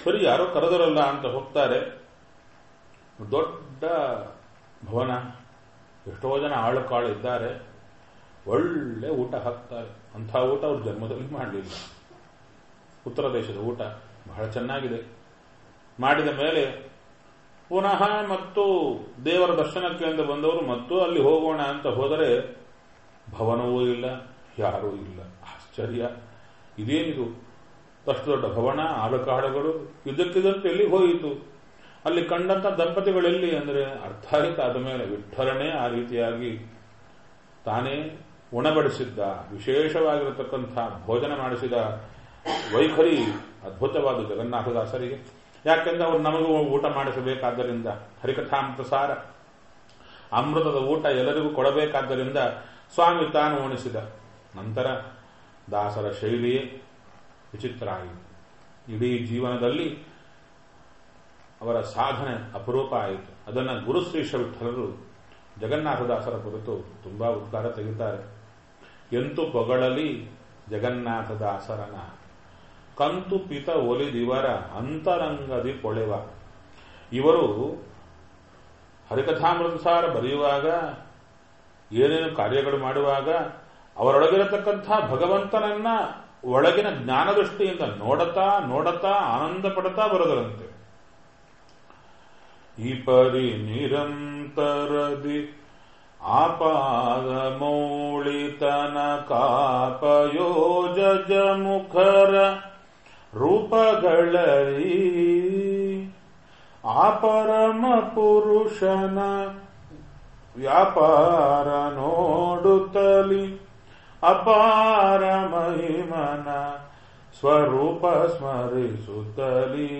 Speaker 1: ಸರಿ ಯಾರೋ ಕರೆದರಲ್ಲ ಅಂತ ಹೋಗ್ತಾರೆ. ದೊಡ್ಡ ಭವನ, ಎಷ್ಟೋ ಜನ ಆಳು ಕಾಳು ಇದ್ದಾರೆ, ಒಳ್ಳೆ ಊಟ ಹಾಕ್ತಾರೆ. ಅಂಥ ಊಟ ಅವ್ರ ಜನ್ಮದಲ್ಲಿ ಮಾಡಲಿಲ್ಲ. ಉತ್ತರ ದೇಶದ ಊಟ ಬಹಳ ಚೆನ್ನಾಗಿದೆ. ಮಾಡಿದ ಮೇಲೆ ಪುನಃ ಮತ್ತು ದೇವರ ದರ್ಶನಕ್ಕೆ ಎಂದು ಬಂದವರು ಮತ್ತು ಅಲ್ಲಿ ಹೋಗೋಣ ಅಂತ ಹೋದರೆ ಭವನವೂ ಇಲ್ಲ, ಯಾರೂ ಇಲ್ಲ. ಆಶ್ಚರ್ಯ, ಇದೇನಿದು? ಅಷ್ಟು ದೊಡ್ಡ ಭವನ, ಆಳುಕಾಳುಗಳು, ಇದಕ್ಕಿದಂತೆ ಎಲ್ಲಿ ಹೋಯಿತು? ಅಲ್ಲಿ ಕಂಡಂತ ದಂಪತಿಗಳೆಲ್ಲಿ ಅಂದರೆ ಅರ್ಥ ಆಯಿತು. ಆದ ಮೇಲೆ ವಿಠ್ಠಲನೇ ಆ ರೀತಿಯಾಗಿ ತಾನೇ ಉಣಬಡಿಸಿದ್ದ, ವಿಶೇಷವಾಗಿರತಕ್ಕಂಥ ಭೋಜನ ಮಾಡಿಸಿದ ವೈಖರಿ ಅದ್ಭುತವಾದ ಜಗನ್ನಾಥದಾಸರಿಗೆ. ಯಾಕೆಂದ್ರೆ ಅವರು ನಮಗೂ ಊಟ ಮಾಡಿಸಬೇಕಾದ್ದರಿಂದ, ಹರಿಕಥಾಮೃತ ಸಾರ ಅಮೃತದ ಊಟ ಎಲ್ಲರಿಗೂ ಕೊಡಬೇಕಾದ್ದರಿಂದ ಸ್ವಾಮಿ ತಾನು ಉಣಿಸಿದ. ನಂತರ ದಾಸರ ಶೈಲಿಯೇ ವಿಚಿತ್ರ ಆಯಿತು. ಇಡೀ ಜೀವನದಲ್ಲಿ ಅವರ ಸಾಧನೆ ಅಪರೂಪ ಆಯಿತು. ಅದನ್ನು ಗುರುಶ್ರೀಶ ವಿಠಲರು ಜಗನ್ನಾಥದಾಸರ ಕುರಿತು ತುಂಬಾ ಉದ್ಗಾರ ತೆಗೆಯುತ್ತಾರೆ. ಎಂತು ಪೊಗಳಲಿ ಜಗನ್ನಾಥದಾಸರನ ಕಂತು ಪಿತ ಒಲಿದಿವರ ಅಂತರಂಗದಿ ಪೊಳೆವ. ಇವರು ಹರಿಕಥಾಮೃತಸಾರ ಬರೆಯುವಾಗ, ಏನೇನು ಕಾರ್ಯಗಳು ಮಾಡುವಾಗ ಅವರೊಳಗಿರತಕ್ಕಂಥ ಭಗವಂತನನ್ನ ಒಳಗಿನ ಜ್ಞಾನದೃಷ್ಟಿಯಿಂದ ನೋಡತಾ ನೋಡತಾ ಆನಂದ ಪಡುತ್ತಾ ಬರೋದರಂತೆ. ಈ ಪರಿ ನಿರಂತರದಿ ಆಪಾದ ಮೌಳಿತನ ಕಾಪಯೋಜ ಮುಖರ ರೂಪಗಳರಿ ಆ ಪರಮ ಪುರುಷನ ವ್ಯಾಪಾರ ನೋಡುತ್ತಲಿ ಅಪಾರ ಮಹಿಮನ ಸ್ವರೂಪ ಸ್ಮರಿಸುತ್ತಲೀ.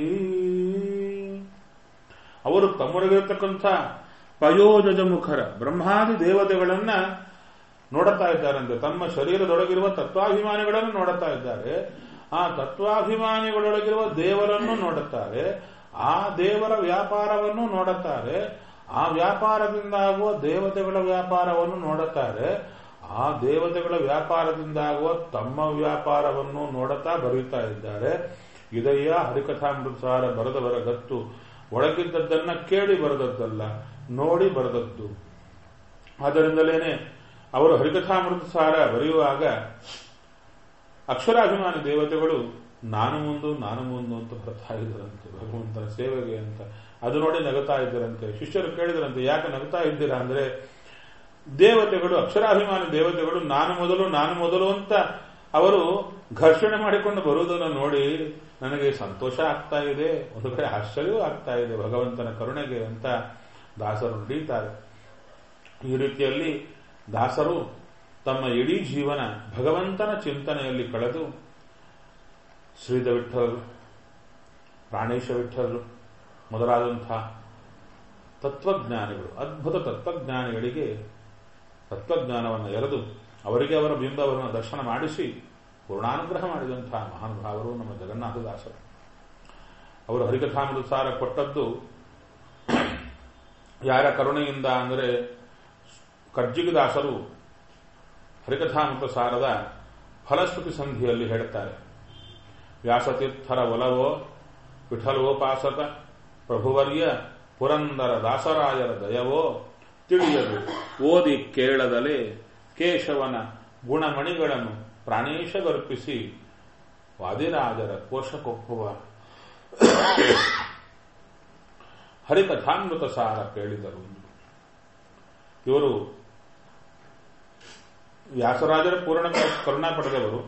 Speaker 1: ಅವರು ತಮ್ಮೊಳಗಿರತಕ್ಕಂಥ ಪಯೋಜಜ ಮುಖರ ಬ್ರಹ್ಮಾದಿ ದೇವತೆಗಳನ್ನ ನೋಡುತ್ತಾ ಇದ್ದಾರಂತೆ. ತಮ್ಮ ಶರೀರದೊಳಗಿರುವ ತತ್ವಾಭಿಮಾನಿಗಳನ್ನು ನೋಡುತ್ತಾ ಇದ್ದಾರೆ. ಆ ತತ್ವಾಭಿಮಾನಿಗಳೊಳಗಿರುವ ದೇವರನ್ನು ನೋಡುತ್ತಾರೆ. ಆ ದೇವರ ವ್ಯಾಪಾರವನ್ನು ನೋಡುತ್ತಾರೆ. ಆ ವ್ಯಾಪಾರದಿಂದಾಗುವ ದೇವತೆಗಳ ವ್ಯಾಪಾರವನ್ನು ನೋಡುತ್ತಾರೆ. ಆ ದೇವತೆಗಳ ವ್ಯಾಪಾರದಿಂದಾಗುವ ತಮ್ಮ ವ್ಯಾಪಾರವನ್ನು ನೋಡುತ್ತಾ ಬರೀತಾ ಇದ್ದಾರೆ. ಇದಯ್ಯ ಹರಿಕಥಾಮೃತಸಾರ ಬರೆದವರ ಗತ್ತು. ಒಳಗಿದ್ದದ್ದನ್ನ ಕೇಳಿ ಬರೆದದ್ದಲ್ಲ, ನೋಡಿ ಬರೆದದ್ದು. ಆದ್ದರಿಂದಲೇನೆ ಅವರು ಹರಿಕಥಾಮೃತಸಾರ ಬರೆಯುವಾಗ ಅಕ್ಷರಾಭಿಮಾನಿ ದೇವತೆಗಳು ನಾನು ಮುಂದು ನಾನು ಮುಂದು ಅಂತ ಬರ್ತಾ ಇದ್ದರಂತೆ ಭಗವಂತನ ಸೇವೆಗೆ ಅಂತ. ಅದು ನೋಡಿ ನಗುತ್ತಾ ಇದ್ದರಂತೆ. ಶಿಷ್ಯರು ಕೇಳಿದರಂತೆ, ಯಾಕೆ ನಗುತ್ತಾ ಇದ್ದೀರಾ ಅಂದ್ರೆ, ದೇವತೆಗಳು ಅಕ್ಷರಾಭಿಮಾನಿ ದೇವತೆಗಳು ನಾನು ಮೊದಲು ನಾನು ಮೊದಲು ಅಂತ ಅವರು ಘರ್ಷಣೆ ಮಾಡಿಕೊಂಡು ಬರುವುದನ್ನು ನೋಡಿ ನನಗೆ ಸಂತೋಷ ಆಗ್ತಾ ಇದೆ, ಒಂದು ಕಡೆ ಆಶ್ಚರ್ಯವೂ ಆಗ್ತಾ ಇದೆ ಭಗವಂತನ ಕರುಣೆಗೆ ಅಂತ ದಾಸರು ನುಡಿತಾರೆ. ಈ ರೀತಿಯಲ್ಲಿ ದಾಸರು ತಮ್ಮ ಇಡೀ ಜೀವನ ಭಗವಂತನ ಚಿಂತನೆಯಲ್ಲಿ ಕಳೆದು ಶ್ರೀಧ ವಿಠಲರು, ಪ್ರಾಣೇಶ ವಿಠಲರು ಮೊದಲಾದಂಥ ತತ್ವಜ್ಞಾನಿಗಳು, ಅದ್ಭುತ ತತ್ವಜ್ಞಾನಿಗಳಿಗೆ ತತ್ವಜ್ಞಾನವನ್ನು ಎರೆದು ಅವರಿಗೆ ಅವರ ಬಿಂಬವನ್ನು ದರ್ಶನ ಮಾಡಿಸಿ ಪೂರ್ಣಾನುಗ್ರಹ ಮಾಡಿದಂತಹ ಮಹಾನುಭಾವರು ನಮ್ಮ ಜಗನ್ನಾಥದಾಸರು. ಅವರು ಹರಿಕಥಾಮೃತಸಾರ ಕೊಟ್ಟದ್ದು ಯಾರ ಕರುಣೆಯಿಂದ ಅಂದರೆ, ಕರ್ಜಿಗದಾಸರು ಹರಿಕಥಾಮೃತಸಾರದ ಫಲಶ್ರುತಿ ಸಂಧಿಯಲ್ಲಿ ಹೇಳುತ್ತಾರೆ, ವ್ಯಾಸತೀರ್ಥರ ಒಲವೋ ವಿಠಲೋಪಾಸಕ ಪ್ರಭುವರ್ಯ ಪುರಂದರ ದಾಸರಾಯರ ದಯವೋ ತಿಳಿಯದು ಓದಿ ಕೇಳದಲೇ ಕೇಶವನ ಗುಣಮಣಿಗಳನ್ನು ಪ್ರಾಣೇಶಗರ್ಪಿಸಿ ವಾದಿರಾಜರ ಕೋಶಕೊಪ್ಪುವ ಹರಿಕಥಾಮೃತ ಸಾರ ಕೇಳಿದರು. ಇವರು ವ್ಯಾಸರಾಜರ ಪೂರ್ಣ ಕರುಣಾ ಪಡೆದವರು,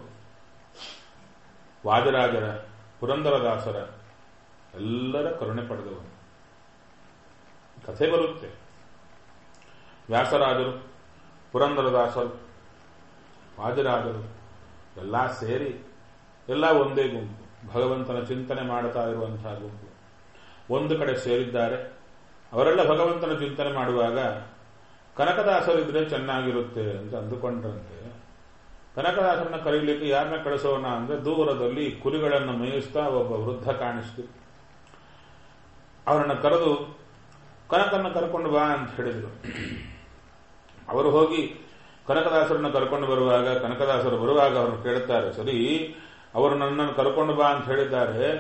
Speaker 1: ವಾದಿರಾಜರ ಪುರಂದರದಾಸರ ಎಲ್ಲರ ಕರುಣೆ ಪಡೆದವರು. ಕಥೆ ಬರುತ್ತೆ. ವ್ಯಾಸರಾಜರು, ಪುರಂದರದಾಸರು, ವಾದಿರಾಜರು ಎಲ್ಲ ಸೇರಿ ಎಲ್ಲ ಒಂದೇ ಗುಂಪು, ಭಗವಂತನ ಚಿಂತನೆ ಮಾಡುತ್ತಾ ಇರುವಂತಹ ಗುಂಪು ಒಂದು ಕಡೆ ಸೇರಿದ್ದಾರೆ. ಅವರೆಲ್ಲ ಭಗವಂತನ ಚಿಂತನೆ ಮಾಡುವಾಗ ಕನಕದಾಸರಿದ್ರೆ ಚೆನ್ನಾಗಿರುತ್ತೆ ಅಂತ ಅಂದುಕೊಂಡ್ರಂತೆ. ಕನಕದಾಸರನ್ನ ಕರೀಲಿಕ್ಕೆ ಯಾರನ್ನ ಕಳಿಸೋಣ ಅಂದ್ರೆ, ದೂರದಲ್ಲಿ ಕುರಿಗಳನ್ನು ಮೇಯಿಸ್ತಾ ಒಬ್ಬ ವೃದ್ಧ ಕಾಣಿಸ್ತು. ಅವರನ್ನ ಕರೆದು ಕನಕನ್ನ ಕರ್ಕೊಂಡು ಬಾ ಅಂತ ಹೇಳಿದರು. ಅವರು ಹೋಗಿ ಕನಕದಾಸರನ್ನ ಕರ್ಕೊಂಡು ಬರುವಾಗ, ಕನಕದಾಸರು ಬರುವಾಗ ಅವರು ಕೇಳುತ್ತಾರೆ, ಸರಿ ಅವರು ನನ್ನನ್ನು ಕರ್ಕೊಂಡು ಬಾ ಅಂತ ಹೇಳಿದ್ದಾರೆ,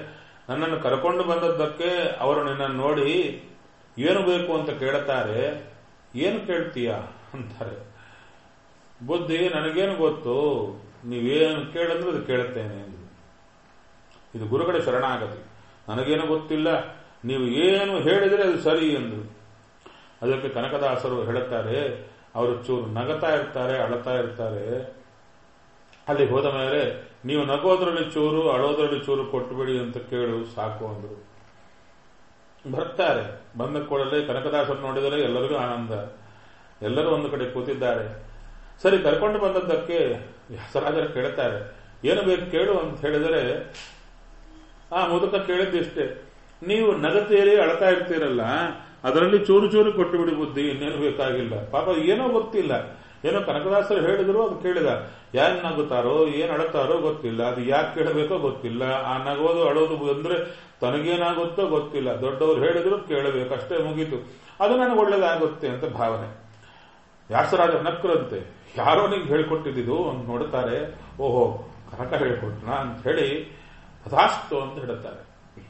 Speaker 1: ನನ್ನನ್ನು ಕರ್ಕೊಂಡು ಬಂದದ್ದಕ್ಕೆ ಅವರು ನಿನ್ನನ್ನು ನೋಡಿ ಏನು ಬೇಕು ಅಂತ ಕೇಳುತ್ತಾರೆ. ಏನು ಕೇಳ್ತೀಯ ಅಂತಾರೆ. ಬುದ್ಧಿ ನನಗೇನು ಗೊತ್ತು, ನೀವೇನು ಕೇಳಂದ್ರೆ ಅದು ಕೇಳುತ್ತೇನೆ ಎಂದು. ಇದು ಗುರುಗಳ ಶರಣಾಗತಿ. ನನಗೇನು ಗೊತ್ತಿಲ್ಲ, ನೀವು ಏನು ಹೇಳಿದರೆ ಅದು ಸರಿ ಎಂದು. ಅದಕ್ಕೆ ಕನಕದಾಸರು ಹೇಳುತ್ತಾರೆ, ಅವರು ಚೂರು ನಗತಾ ಇರ್ತಾರೆ, ಅಳತಾ ಇರ್ತಾರೆ. ಅಲ್ಲಿ ಹೋದ ಮೇಲೆ ನೀವು ನಗೋದ್ರಲ್ಲಿ ಚೂರು ಅಳೋದ್ರಲ್ಲಿ ಚೂರು ಕೊಟ್ಟುಬಿಡಿ ಅಂತ ಕೇಳು ಸಾಕು ಅಂದರು. ಬರ್ತಾರೆ. ಬಂದ ಕೂಡಲೇ ಕನಕದಾಸರು ನೋಡಿದರೆ ಎಲ್ಲರಿಗೂ ಆನಂದ. ಎಲ್ಲರೂ ಒಂದು ಕಡೆ ಕೂತಿದ್ದಾರೆ. ಸರಿ, ಕರ್ಕೊಂಡು ಬಂದದ್ದಕ್ಕೆ ವ್ಯಾಸರಾಜರು ಕೇಳುತ್ತಾರೆ, ಏನು ಬೇಕು ಕೇಳು ಅಂತ ಹೇಳಿದರೆ ಆ ಮುದುಕ ಕೇಳಿದ್ದಿಷ್ಟೇ, ನೀವು ನಗತೀರಿ ಅಳತಾ ಇರ್ತೀರಲ್ಲ, ಅದರಲ್ಲಿ ಚೂರು ಚೂರು ಕೊಟ್ಟು ಬಿಡಿ ಬುದ್ಧಿ, ಇನ್ನೇನು ಬೇಕಾಗಿಲ್ಲ. ಪಾಪ ಏನೋ ಗೊತ್ತಿಲ್ಲ, ಏನೋ ಕನಕದಾಸರು ಹೇಳಿದ್ರು ಅದು ಕೇಳಿದ. ಯಾರು ನಗುತ್ತಾರೋ ಏನು ಅಳುತ್ತಾರೋ ಗೊತ್ತಿಲ್ಲ, ಅದು ಯಾಕೆ ಕೇಳಬೇಕೋ ಗೊತ್ತಿಲ್ಲ. ಆ ನಗೋದು ಅಳೋದು ಅಂದ್ರೆ ತನಗೇನಾಗುತ್ತೋ ಗೊತ್ತಿಲ್ಲ. ದೊಡ್ಡವರು ಹೇಳಿದ್ರು ಕೇಳಬೇಕಷ್ಟೇ, ಮುಗೀತು. ಅದು ನನಗೆ ಒಳ್ಳೇದಾಗುತ್ತೆ ಅಂತ ಭಾವನೆ. ವ್ಯಾಸರಾಜ ನಕ್ರಂತೆ, ಯಾರೋ ನಿಂಗೆ ಹೇಳಿಕೊಟ್ಟಿದ್ದು ಅಂತ ನೋಡುತ್ತಾರೆ. ಓಹೋ, ಕನಕ ಹೇಳಿಕೊಟ್ನಾ ಅಂತ ಹೇಳಿ ಅದಾಸ್ತು ಅಂತ ಹೇಳುತ್ತಾರೆ.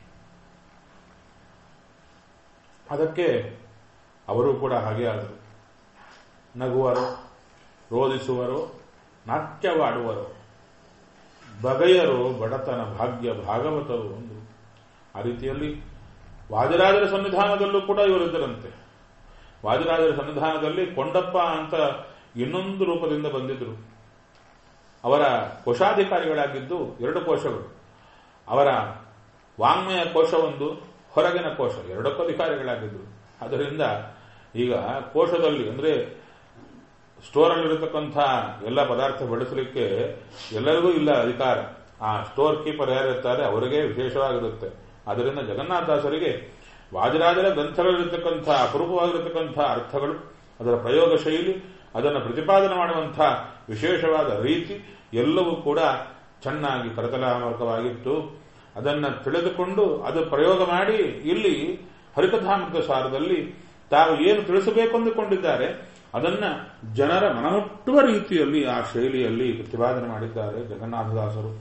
Speaker 1: ಅದಕ್ಕೆ ಅವರು ಕೂಡ ಹಾಗೆ ಆದರು. ನಗುವರು, ರೋಧಿಸುವರು, ನಾಟ್ಯವಾಡುವರು, ಬಗೆಯರು, ಬಡತನ ಭಾಗ್ಯ ಭಾಗವತರು ಒಂದು. ಆ ರೀತಿಯಲ್ಲಿ ವಾದಿರಾಜರ ಸನ್ನಿಧಾನದಲ್ಲೂ ಕೂಡ ಇವರಿದ್ದರಂತೆ. ವಾದಿರಾಜರ ಸನ್ನಿಧಾನದಲ್ಲಿ ಕೊಂಡಪ್ಪ ಅಂತ ಇನ್ನೊಂದು ರೂಪದಿಂದ ಬಂದಿದ್ರು. ಅವರ ಕೋಶಾಧಿಕಾರಿಗಳಾಗಿದ್ದು ಎರಡು ಕೋಶಗಳು. ಅವರ ವಾಂಗ್ಮಯ ಕೋಶ ಒಂದು, ಹೊರಗಿನ ಕೋಶ ಎರಡಕ್ಕೂ ಅಧಿಕಾರಿಗಳಾಗಿದ್ದರು. ಅದರಿಂದ ಈಗ ಕೋಶದಲ್ಲಿ ಅಂದ್ರೆ ಸ್ಟೋರಲ್ಲಿರತಕ್ಕಂಥ ಎಲ್ಲ ಪದಾರ್ಥ ಬಳಸಲಿಕ್ಕೆ ಎಲ್ಲರಿಗೂ ಇಲ್ಲ ಅಧಿಕಾರ. ಆ ಸ್ಟೋರ್ ಕೀಪರ್ ಯಾರಿರ್ತಾರೆ ಅವರಿಗೆ ವಿಶೇಷವಾಗಿರುತ್ತೆ. ಅದರಿಂದ ಜಗನ್ನಾಥದಾಸರಿಗೆ ವಾದಿರಾಜರ ಗ್ರಂಥಗಳಲ್ಲಿರತಕ್ಕಂಥ ಅಪರೂಪವಾಗಿರತಕ್ಕಂಥ ಅರ್ಥಗಳು, ಅದರ ಪ್ರಯೋಗ ಶೈಲಿ, ಅದನ್ನು ಪ್ರತಿಪಾದನೆ ಮಾಡುವಂಥ ವಿಶೇಷವಾದ ರೀತಿ ಎಲ್ಲವೂ ಕೂಡ ಚೆನ್ನಾಗಿ ಕರತಲಾಮರ್ಕವಾಗಿತ್ತು. ಅದನ್ನು ತಿಳಿದುಕೊಂಡು ಅದು ಪ್ರಯೋಗ ಮಾಡಿ ಇಲ್ಲಿ ಹರಿಕಥಾಮೃತ ಸಾರದಲ್ಲಿ ತಾವು ಏನು ತಿಳಿಸಬೇಕು ಅಂದುಕೊಂಡಿದ್ದಾರೆ ಅದನ್ನ ಜನರ ಮನಮುಟ್ಟುವ ರೀತಿಯಲ್ಲಿ ಆ ಶೈಲಿಯಲ್ಲಿ ಪ್ರತಿಪಾದನೆ ಮಾಡಿದ್ದಾರೆ ಜಗನ್ನಾಥದಾಸರು.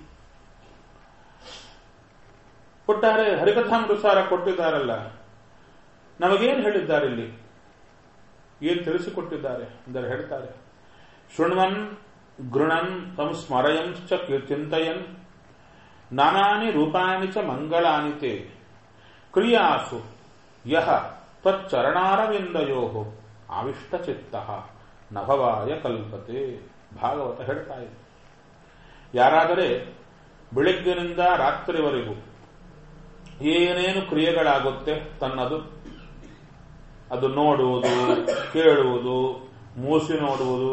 Speaker 1: ಕೊಟ್ಟಾರೆ ಹರಿಕಥಾಮೃತ ಸಾರ ಕೊಟ್ಟಿದ್ದಾರಲ್ಲ, ನಮಗೇನು ಹೇಳಿದ್ದಾರೆ ಇಲ್ಲಿ, ಏನು ತಿಳಿಸಿಕೊಟ್ಟಿದ್ದಾರೆ ಅಂದರೆ ಹೇಳ್ತಾರೆ, ಶೃಣ್ವನ್ ಗೃಣನ್ ತಂ ಸ್ಮರಯಂಶ್ಚ ಚಿಂತಯನ್ ನಾನಾನಿ ರೂಪಾಣಿ ಚ ಮಂಗಳಾನಿತೆ ಕ್ರಿಯಾಸು ಯಹ ತ್ವಚ್ಚರಣಾರವಿಂದಯೋ ಆವಿಷ್ಟಚಿತ್ತ ನಭವಾಯ ಕಲ್ಪತೆ. ಭಾಗವತ ಹೇಳ್ತಾ ಇದೆ, ಯಾರಾದರೆ ಬೆಳಿಗ್ಗಿನಿಂದ ರಾತ್ರಿವರೆಗೂ ಏನೇನು ಕ್ರಿಯೆಗಳಾಗುತ್ತೆ ತನ್ನದು, ಅದು ನೋಡುವುದು, ಕೇಳುವುದು, ಮೂಸಿ ನೋಡುವುದು,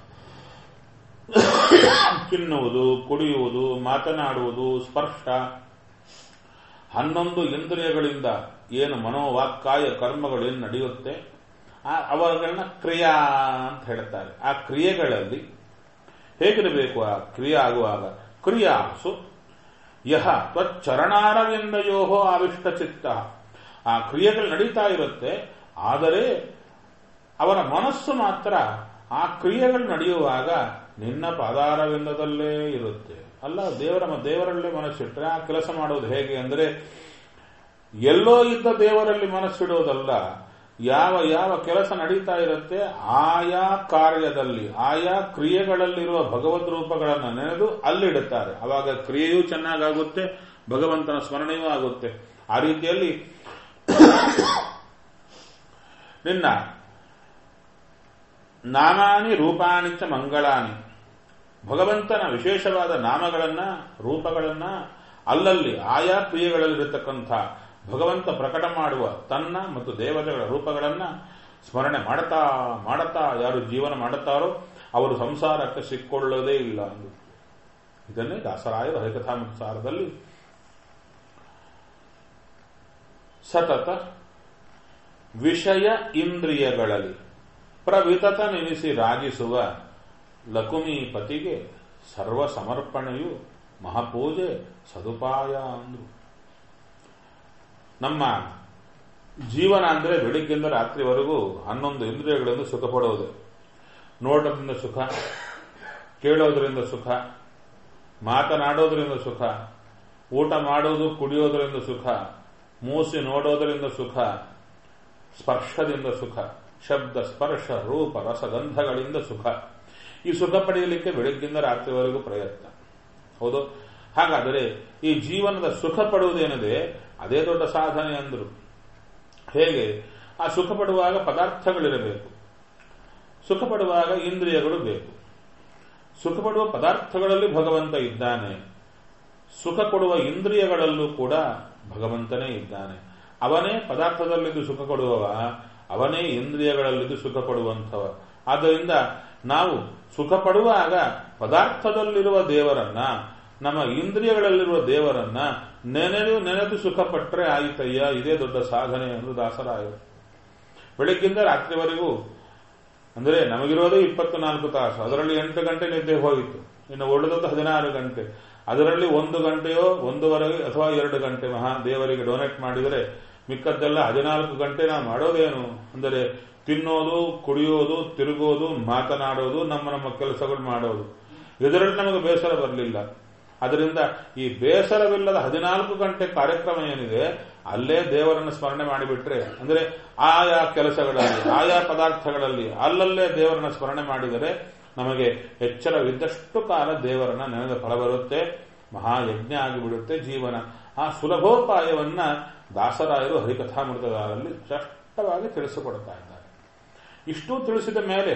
Speaker 1: ತಿನ್ನುವುದು, ಕುಡಿಯುವುದು, ಮಾತನಾಡುವುದು, ಸ್ಪರ್ಶ, ಹನ್ನೊಂದು ಇಂದ್ರಿಯಗಳಿಂದ ಏನು ಮನೋವಾಕ್ಕಾಯ ಕರ್ಮಗಳೇನು ನಡೆಯುತ್ತೆ ಅವುಗಳನ್ನ ಕ್ರಿಯಾ ಅಂತ ಹೇಳ್ತಾರೆ. ಆ ಕ್ರಿಯೆಗಳಲ್ಲಿ ಹೇಗಿರಬೇಕು ಆ ಕ್ರಿಯೆ ಆಗುವಾಗ, ಕ್ರಿಯಾಸು ಯಹ ತ್ವಚ್ಚರಣಾರವಿಂದಯೋಹೋ ಆವಿಷ್ಟಚಿತ್ತ. ಆ ಕ್ರಿಯೆಗಳು ನಡೀತಾ ಇರುತ್ತೆ, ಆದರೆ ಅವರ ಮನಸ್ಸು ಮಾತ್ರ ಆ ಕ್ರಿಯೆಗಳು ನಡೆಯುವಾಗ ನಿನ್ನ ಪಾದಾರವಿಂದದಲ್ಲೇ ಇರುತ್ತೆ. ಅಲ್ಲ, ದೇವರ ದೇವರಲ್ಲೇ ಮನಸ್ಸಿಟ್ರೆ ಆ ಕೆಲಸ ಮಾಡೋದು ಹೇಗೆ ಅಂದರೆ, ಎಲ್ಲೋ ಇದ್ದ ದೇವರಲ್ಲಿ ಮನಸ್ಸಿಡುವುದಲ್ಲ, ಯಾವ ಯಾವ ಕೆಲಸ ನಡೀತಾ ಇರುತ್ತೆ ಆಯಾ ಕಾರ್ಯದಲ್ಲಿ ಆಯಾ ಕ್ರಿಯೆಗಳಲ್ಲಿರುವ ಭಗವದ್ ರೂಪಗಳನ್ನು ನೆನೆದು ಅಲ್ಲಿಡುತ್ತಾರೆ. ಅವಾಗ ಕ್ರಿಯೆಯೂ ಚೆನ್ನಾಗಾಗುತ್ತೆ, ಭಗವಂತನ ಸ್ಮರಣೆಯೂ ಆಗುತ್ತೆ. ಆ ರೀತಿಯಲ್ಲಿ ನಿನ್ನ ನಾಮಾನಿ ರೂಪಾಣಿ ಚ ಮಂಗಳಾನಿ, ಭಗವಂತನ ವಿಶೇಷವಾದ ನಾಮಗಳನ್ನ ರೂಪಗಳನ್ನ ಅಲ್ಲಲ್ಲಿ ಆಯಾ ಕ್ರಿಯೆಗಳಲ್ಲಿರತಕ್ಕಂಥ ಭಗವಂತ ಪ್ರಕಟ ಮಾಡುವ ತನ್ನ ಮತ್ತು ದೇವತೆಗಳ ರೂಪಗಳನ್ನ ಸ್ಮರಣೆ ಮಾಡುತ್ತಾ ಮಾಡುತ್ತಾ ಯಾರು ಜೀವನ ಮಾಡುತ್ತಾರೋ ಅವರು ಸಂಸಾರಕ್ಕೆ ಸಿಕ್ಕೊಳ್ಳೋದೇ ಇಲ್ಲ ಅಂದು. ಇದನ್ನೇ ದಾಸರಾಯರು ಹರಿಕಥಾಮೃತ ಸಾರದಲ್ಲಿ ಸತತ ವಿಷಯ ಇಂದ್ರಿಯಗಳಲ್ಲಿ ಪ್ರವಿತತ ನೆನೆಸಿ ರಾಜಿಸುವ ಲಕುಮೀಪತಿಗೆ ಸರ್ವ ಸಮರ್ಪಣೆಯು ಮಹಾಪೂಜೆ ಸದುಪಾಯ ಅಂದ್ರು. ನಮ್ಮ ಜೀವನ ಅಂದರೆ ಬೆಳಿಗ್ಗೆಯಿಂದ ರಾತ್ರಿವರೆಗೂ ಹನ್ನೊಂದು ಇಂದ್ರಿಯಗಳನ್ನು ಸುಖ ಪಡುವುದು. ನೋಟದಿಂದ ಸುಖ, ಕೇಳೋದ್ರಿಂದ ಸುಖ, ಮಾತನಾಡೋದ್ರಿಂದ ಸುಖ, ಊಟ ಮಾಡೋದು ಕುಡಿಯೋದರಿಂದ ಸುಖ, ಮೂಸಿ ನೋಡೋದರಿಂದ ಸುಖ, ಸ್ಪರ್ಶದಿಂದ ಸುಖ, ಶಬ್ದ ಸ್ಪರ್ಶ ರೂಪ ರಸಗಂಧಗಳಿಂದ ಸುಖ. ಈ ಸುಖ ಪಡೆಯಲಿಕ್ಕೆ ಬೆಳಗ್ಗಿಂದ ರಾತ್ರಿವರೆಗೂ ಪ್ರಯತ್ನ. ಹೌದು. ಹಾಗಾದರೆ ಈ ಜೀವನದ ಸುಖ ಪಡುವುದೇನಿದೆ ಅದೇ ದೊಡ್ಡ ಸಾಧನೆ ಅಂದರು. ಹೇಗೆ? ಆ ಸುಖ ಪಡುವಾಗ ಪದಾರ್ಥಗಳಿರಬೇಕು, ಸುಖ ಪಡುವಾಗ ಇಂದ್ರಿಯಗಳು ಬೇಕು. ಸುಖ ಪಡುವ ಪದಾರ್ಥಗಳಲ್ಲಿ ಭಗವಂತ ಇದ್ದಾನೆ, ಸುಖ ಕೊಡುವ ಇಂದ್ರಿಯಗಳಲ್ಲೂ ಕೂಡ ಭಗವಂತನೇ ಇದ್ದಾನೆ. ಅವನೇ ಪದಾರ್ಥದಲ್ಲಿದ್ದು ಸುಖ ಕೊಡುವವ, ಅವನೇ ಇಂದ್ರಿಯಗಳಲ್ಲಿದ್ದು ಸುಖ ಕೊಡುವಂಥವ. ಆದ್ದರಿಂದ ನಾವು ಸುಖ ಪಡುವಾಗ ಪದಾರ್ಥದಲ್ಲಿರುವ ದೇವರನ್ನ, ನಮ್ಮ ಇಂದ್ರಿಯಗಳಲ್ಲಿರುವ ದೇವರನ್ನ ನೆನೆದು ನೆನೆದು ಸುಖ ಪಟ್ಟರೆ ಆಯಿತಯ್ಯ, ಇದೇ ದೊಡ್ಡ ಸಾಧನೆ ಎಂದು ದಾಸರಾಯರು. ಬೆಳಗ್ಗಿಂದ ರಾತ್ರಿವರೆಗೂ ಅಂದರೆ ನಮಗಿರೋದೇ ಇಪ್ಪತ್ತು ನಾಲ್ಕು ತಾಸು, ಅದರಲ್ಲಿ ಎಂಟು ಗಂಟೆ ನಿದ್ದೆ ಹೋಗಿತ್ತು, ಇನ್ನು ಉಳಿದದ್ದು ಹದಿನಾರು ಗಂಟೆ. ಅದರಲ್ಲಿ ಒಂದು ಗಂಟೆಯೋ ಒಂದೂವರೆ ಅಥವಾ ಎರಡು ಗಂಟೆ ಮಹಾ ದೇವರಿಗೆ ಡೊನೇಟ್ ಮಾಡಿದರೆ ಮಿಕ್ಕದ್ದೆಲ್ಲ ಹದಿನಾಲ್ಕು ಗಂಟೆ ನಾವು ಮಾಡೋದೇನು ಅಂದರೆ ತಿನ್ನೋದು, ಕುಡಿಯೋದು, ತಿರುಗೋದು, ಮಾತನಾಡೋದು, ನಮ್ಮ ನಮ್ಮ ಕೆಲಸಗಳು ಮಾಡೋದು. ಇದರಲ್ಲಿ ನಮಗೆ ಬೇಸರ ಬರಲಿಲ್ಲ. ಅದರಿಂದ ಈ ಬೇಸರವಿಲ್ಲದ ಹದಿನಾಲ್ಕು ಗಂಟೆ ಕಾರ್ಯಕ್ರಮ ಏನಿದೆ ಅಲ್ಲೇ ದೇವರನ್ನು ಸ್ಮರಣೆ ಮಾಡಿಬಿಟ್ರೆ, ಅಂದರೆ ಆಯಾ ಕೆಲಸಗಳಲ್ಲಿ ಆಯಾ ಪದಾರ್ಥಗಳಲ್ಲಿ ಅಲ್ಲಲ್ಲೇ ದೇವರನ್ನ ಸ್ಮರಣೆ ಮಾಡಿದರೆ ನಮಗೆ ಎಚ್ಚರವಿದ್ದಷ್ಟು ಕಾಲ ದೇವರನ್ನ ನೆನೆದ ಫಲ ಬರುತ್ತೆ, ಮಹಾಯಜ್ಞ ಆಗಿಬಿಡುತ್ತೆ ಜೀವನ. ಆ ಸುಲಭೋಪಾಯವನ್ನ ದಾಸರಾಯರು ಹರಿಕಥಾಮೃತದಲ್ಲಿ ಸ್ಪಷ್ಟವಾಗಿ ತಿಳಿಸಿಕೊಡ್ತಾ ಇದ್ದಾರೆ. ಇಷ್ಟೂ ತಿಳಿಸಿದ ಮೇಲೆ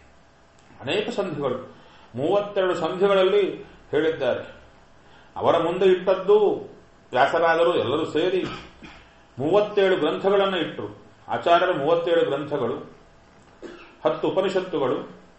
Speaker 1: ಅನೇಕ ಸಂಧಿಗಳು, ಮೂವತ್ತೆರಡು ಸಂಧಿಗಳಲ್ಲಿ ಹೇಳಿದ್ದಾರೆ. ಅವರ ಮುಂದೆ ಇಟ್ಟದ್ದು ವ್ಯಾಸರಾದರು ಎಲ್ಲರೂ ಸೇರಿ ಮೂವತ್ತೇಳು ಗ್ರಂಥಗಳನ್ನು ಇಟ್ಟರು. ಆಚಾರ್ಯರ ಮೂವತ್ತೇಳು ಗ್ರಂಥಗಳು, ಹತ್ತು ಉಪನಿಷತ್ತುಗಳು,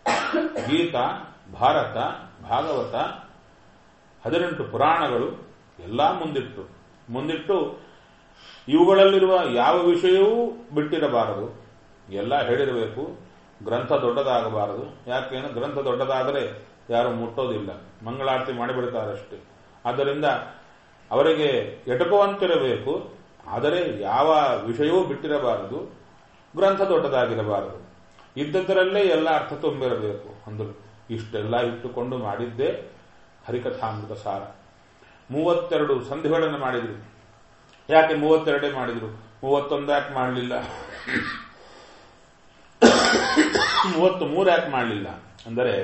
Speaker 1: ಗೀತಾ, ಭಾರತ, ಭಾಗವತ, ಹದಿನೆಂಟು ಪುರಾಣಗಳು ಎಲ್ಲ ಮುಂದಿಟ್ಟು ಮುಂದಿಟ್ಟು ಇವುಗಳಲ್ಲಿರುವ ಯಾವ ವಿಷಯವೂ ಬಿಟ್ಟಿರಬಾರದು, ಎಲ್ಲ ಹೇಳಿರಬೇಕು. ಗ್ರಂಥ ದೊಡ್ಡದಾಗಬಾರದು. ಯಾಕೇನು? ಗ್ರಂಥ ದೊಡ್ಡದಾದರೆ ಯಾರು ಮುಟ್ಟೋದಿಲ್ಲ, ಮಂಗಳಾರತಿ ಮಾಡಿಬಿಡ್ತಾರಷ್ಟೇ. ಆದ್ದರಿಂದ ಅವರಿಗೆ ಎಟಕುವಂತಿರಬೇಕು, ಆದರೆ ಯಾವ ವಿಷಯವೂ ಬಿಟ್ಟಿರಬಾರದು, ಗ್ರಂಥ ದೊಡ್ಡದಾಗಿರಬಾರದು, ಇದ್ದದರಲ್ಲೇ ಎಲ್ಲ ಅರ್ಥ ತುಂಬಿರಬೇಕು ಅಂದರು. ಇಷ್ಟೆಲ್ಲ ಇಟ್ಟುಕೊಂಡು ಮಾಡಿದ್ದೇ ಹರಿಕಥಾಮೃತ ಸಾರ. ಮೂವತ್ತೆರಡು ಸಂಧಿಗಳನ್ನು ಮಾಡಿದ್ರು. ಯಾಕೆ ಮೂವತ್ತೆರಡೇ ಮಾಡಿದ್ರು? ಮೂವತ್ತೊಂದು ಯಾಕೆ ಮಾಡಲಿಲ್ಲ? ಮೂವತ್ತು ಮೂರು ಯಾಕೆ ಮಾಡಲಿಲ್ಲ ಅಂದರೆ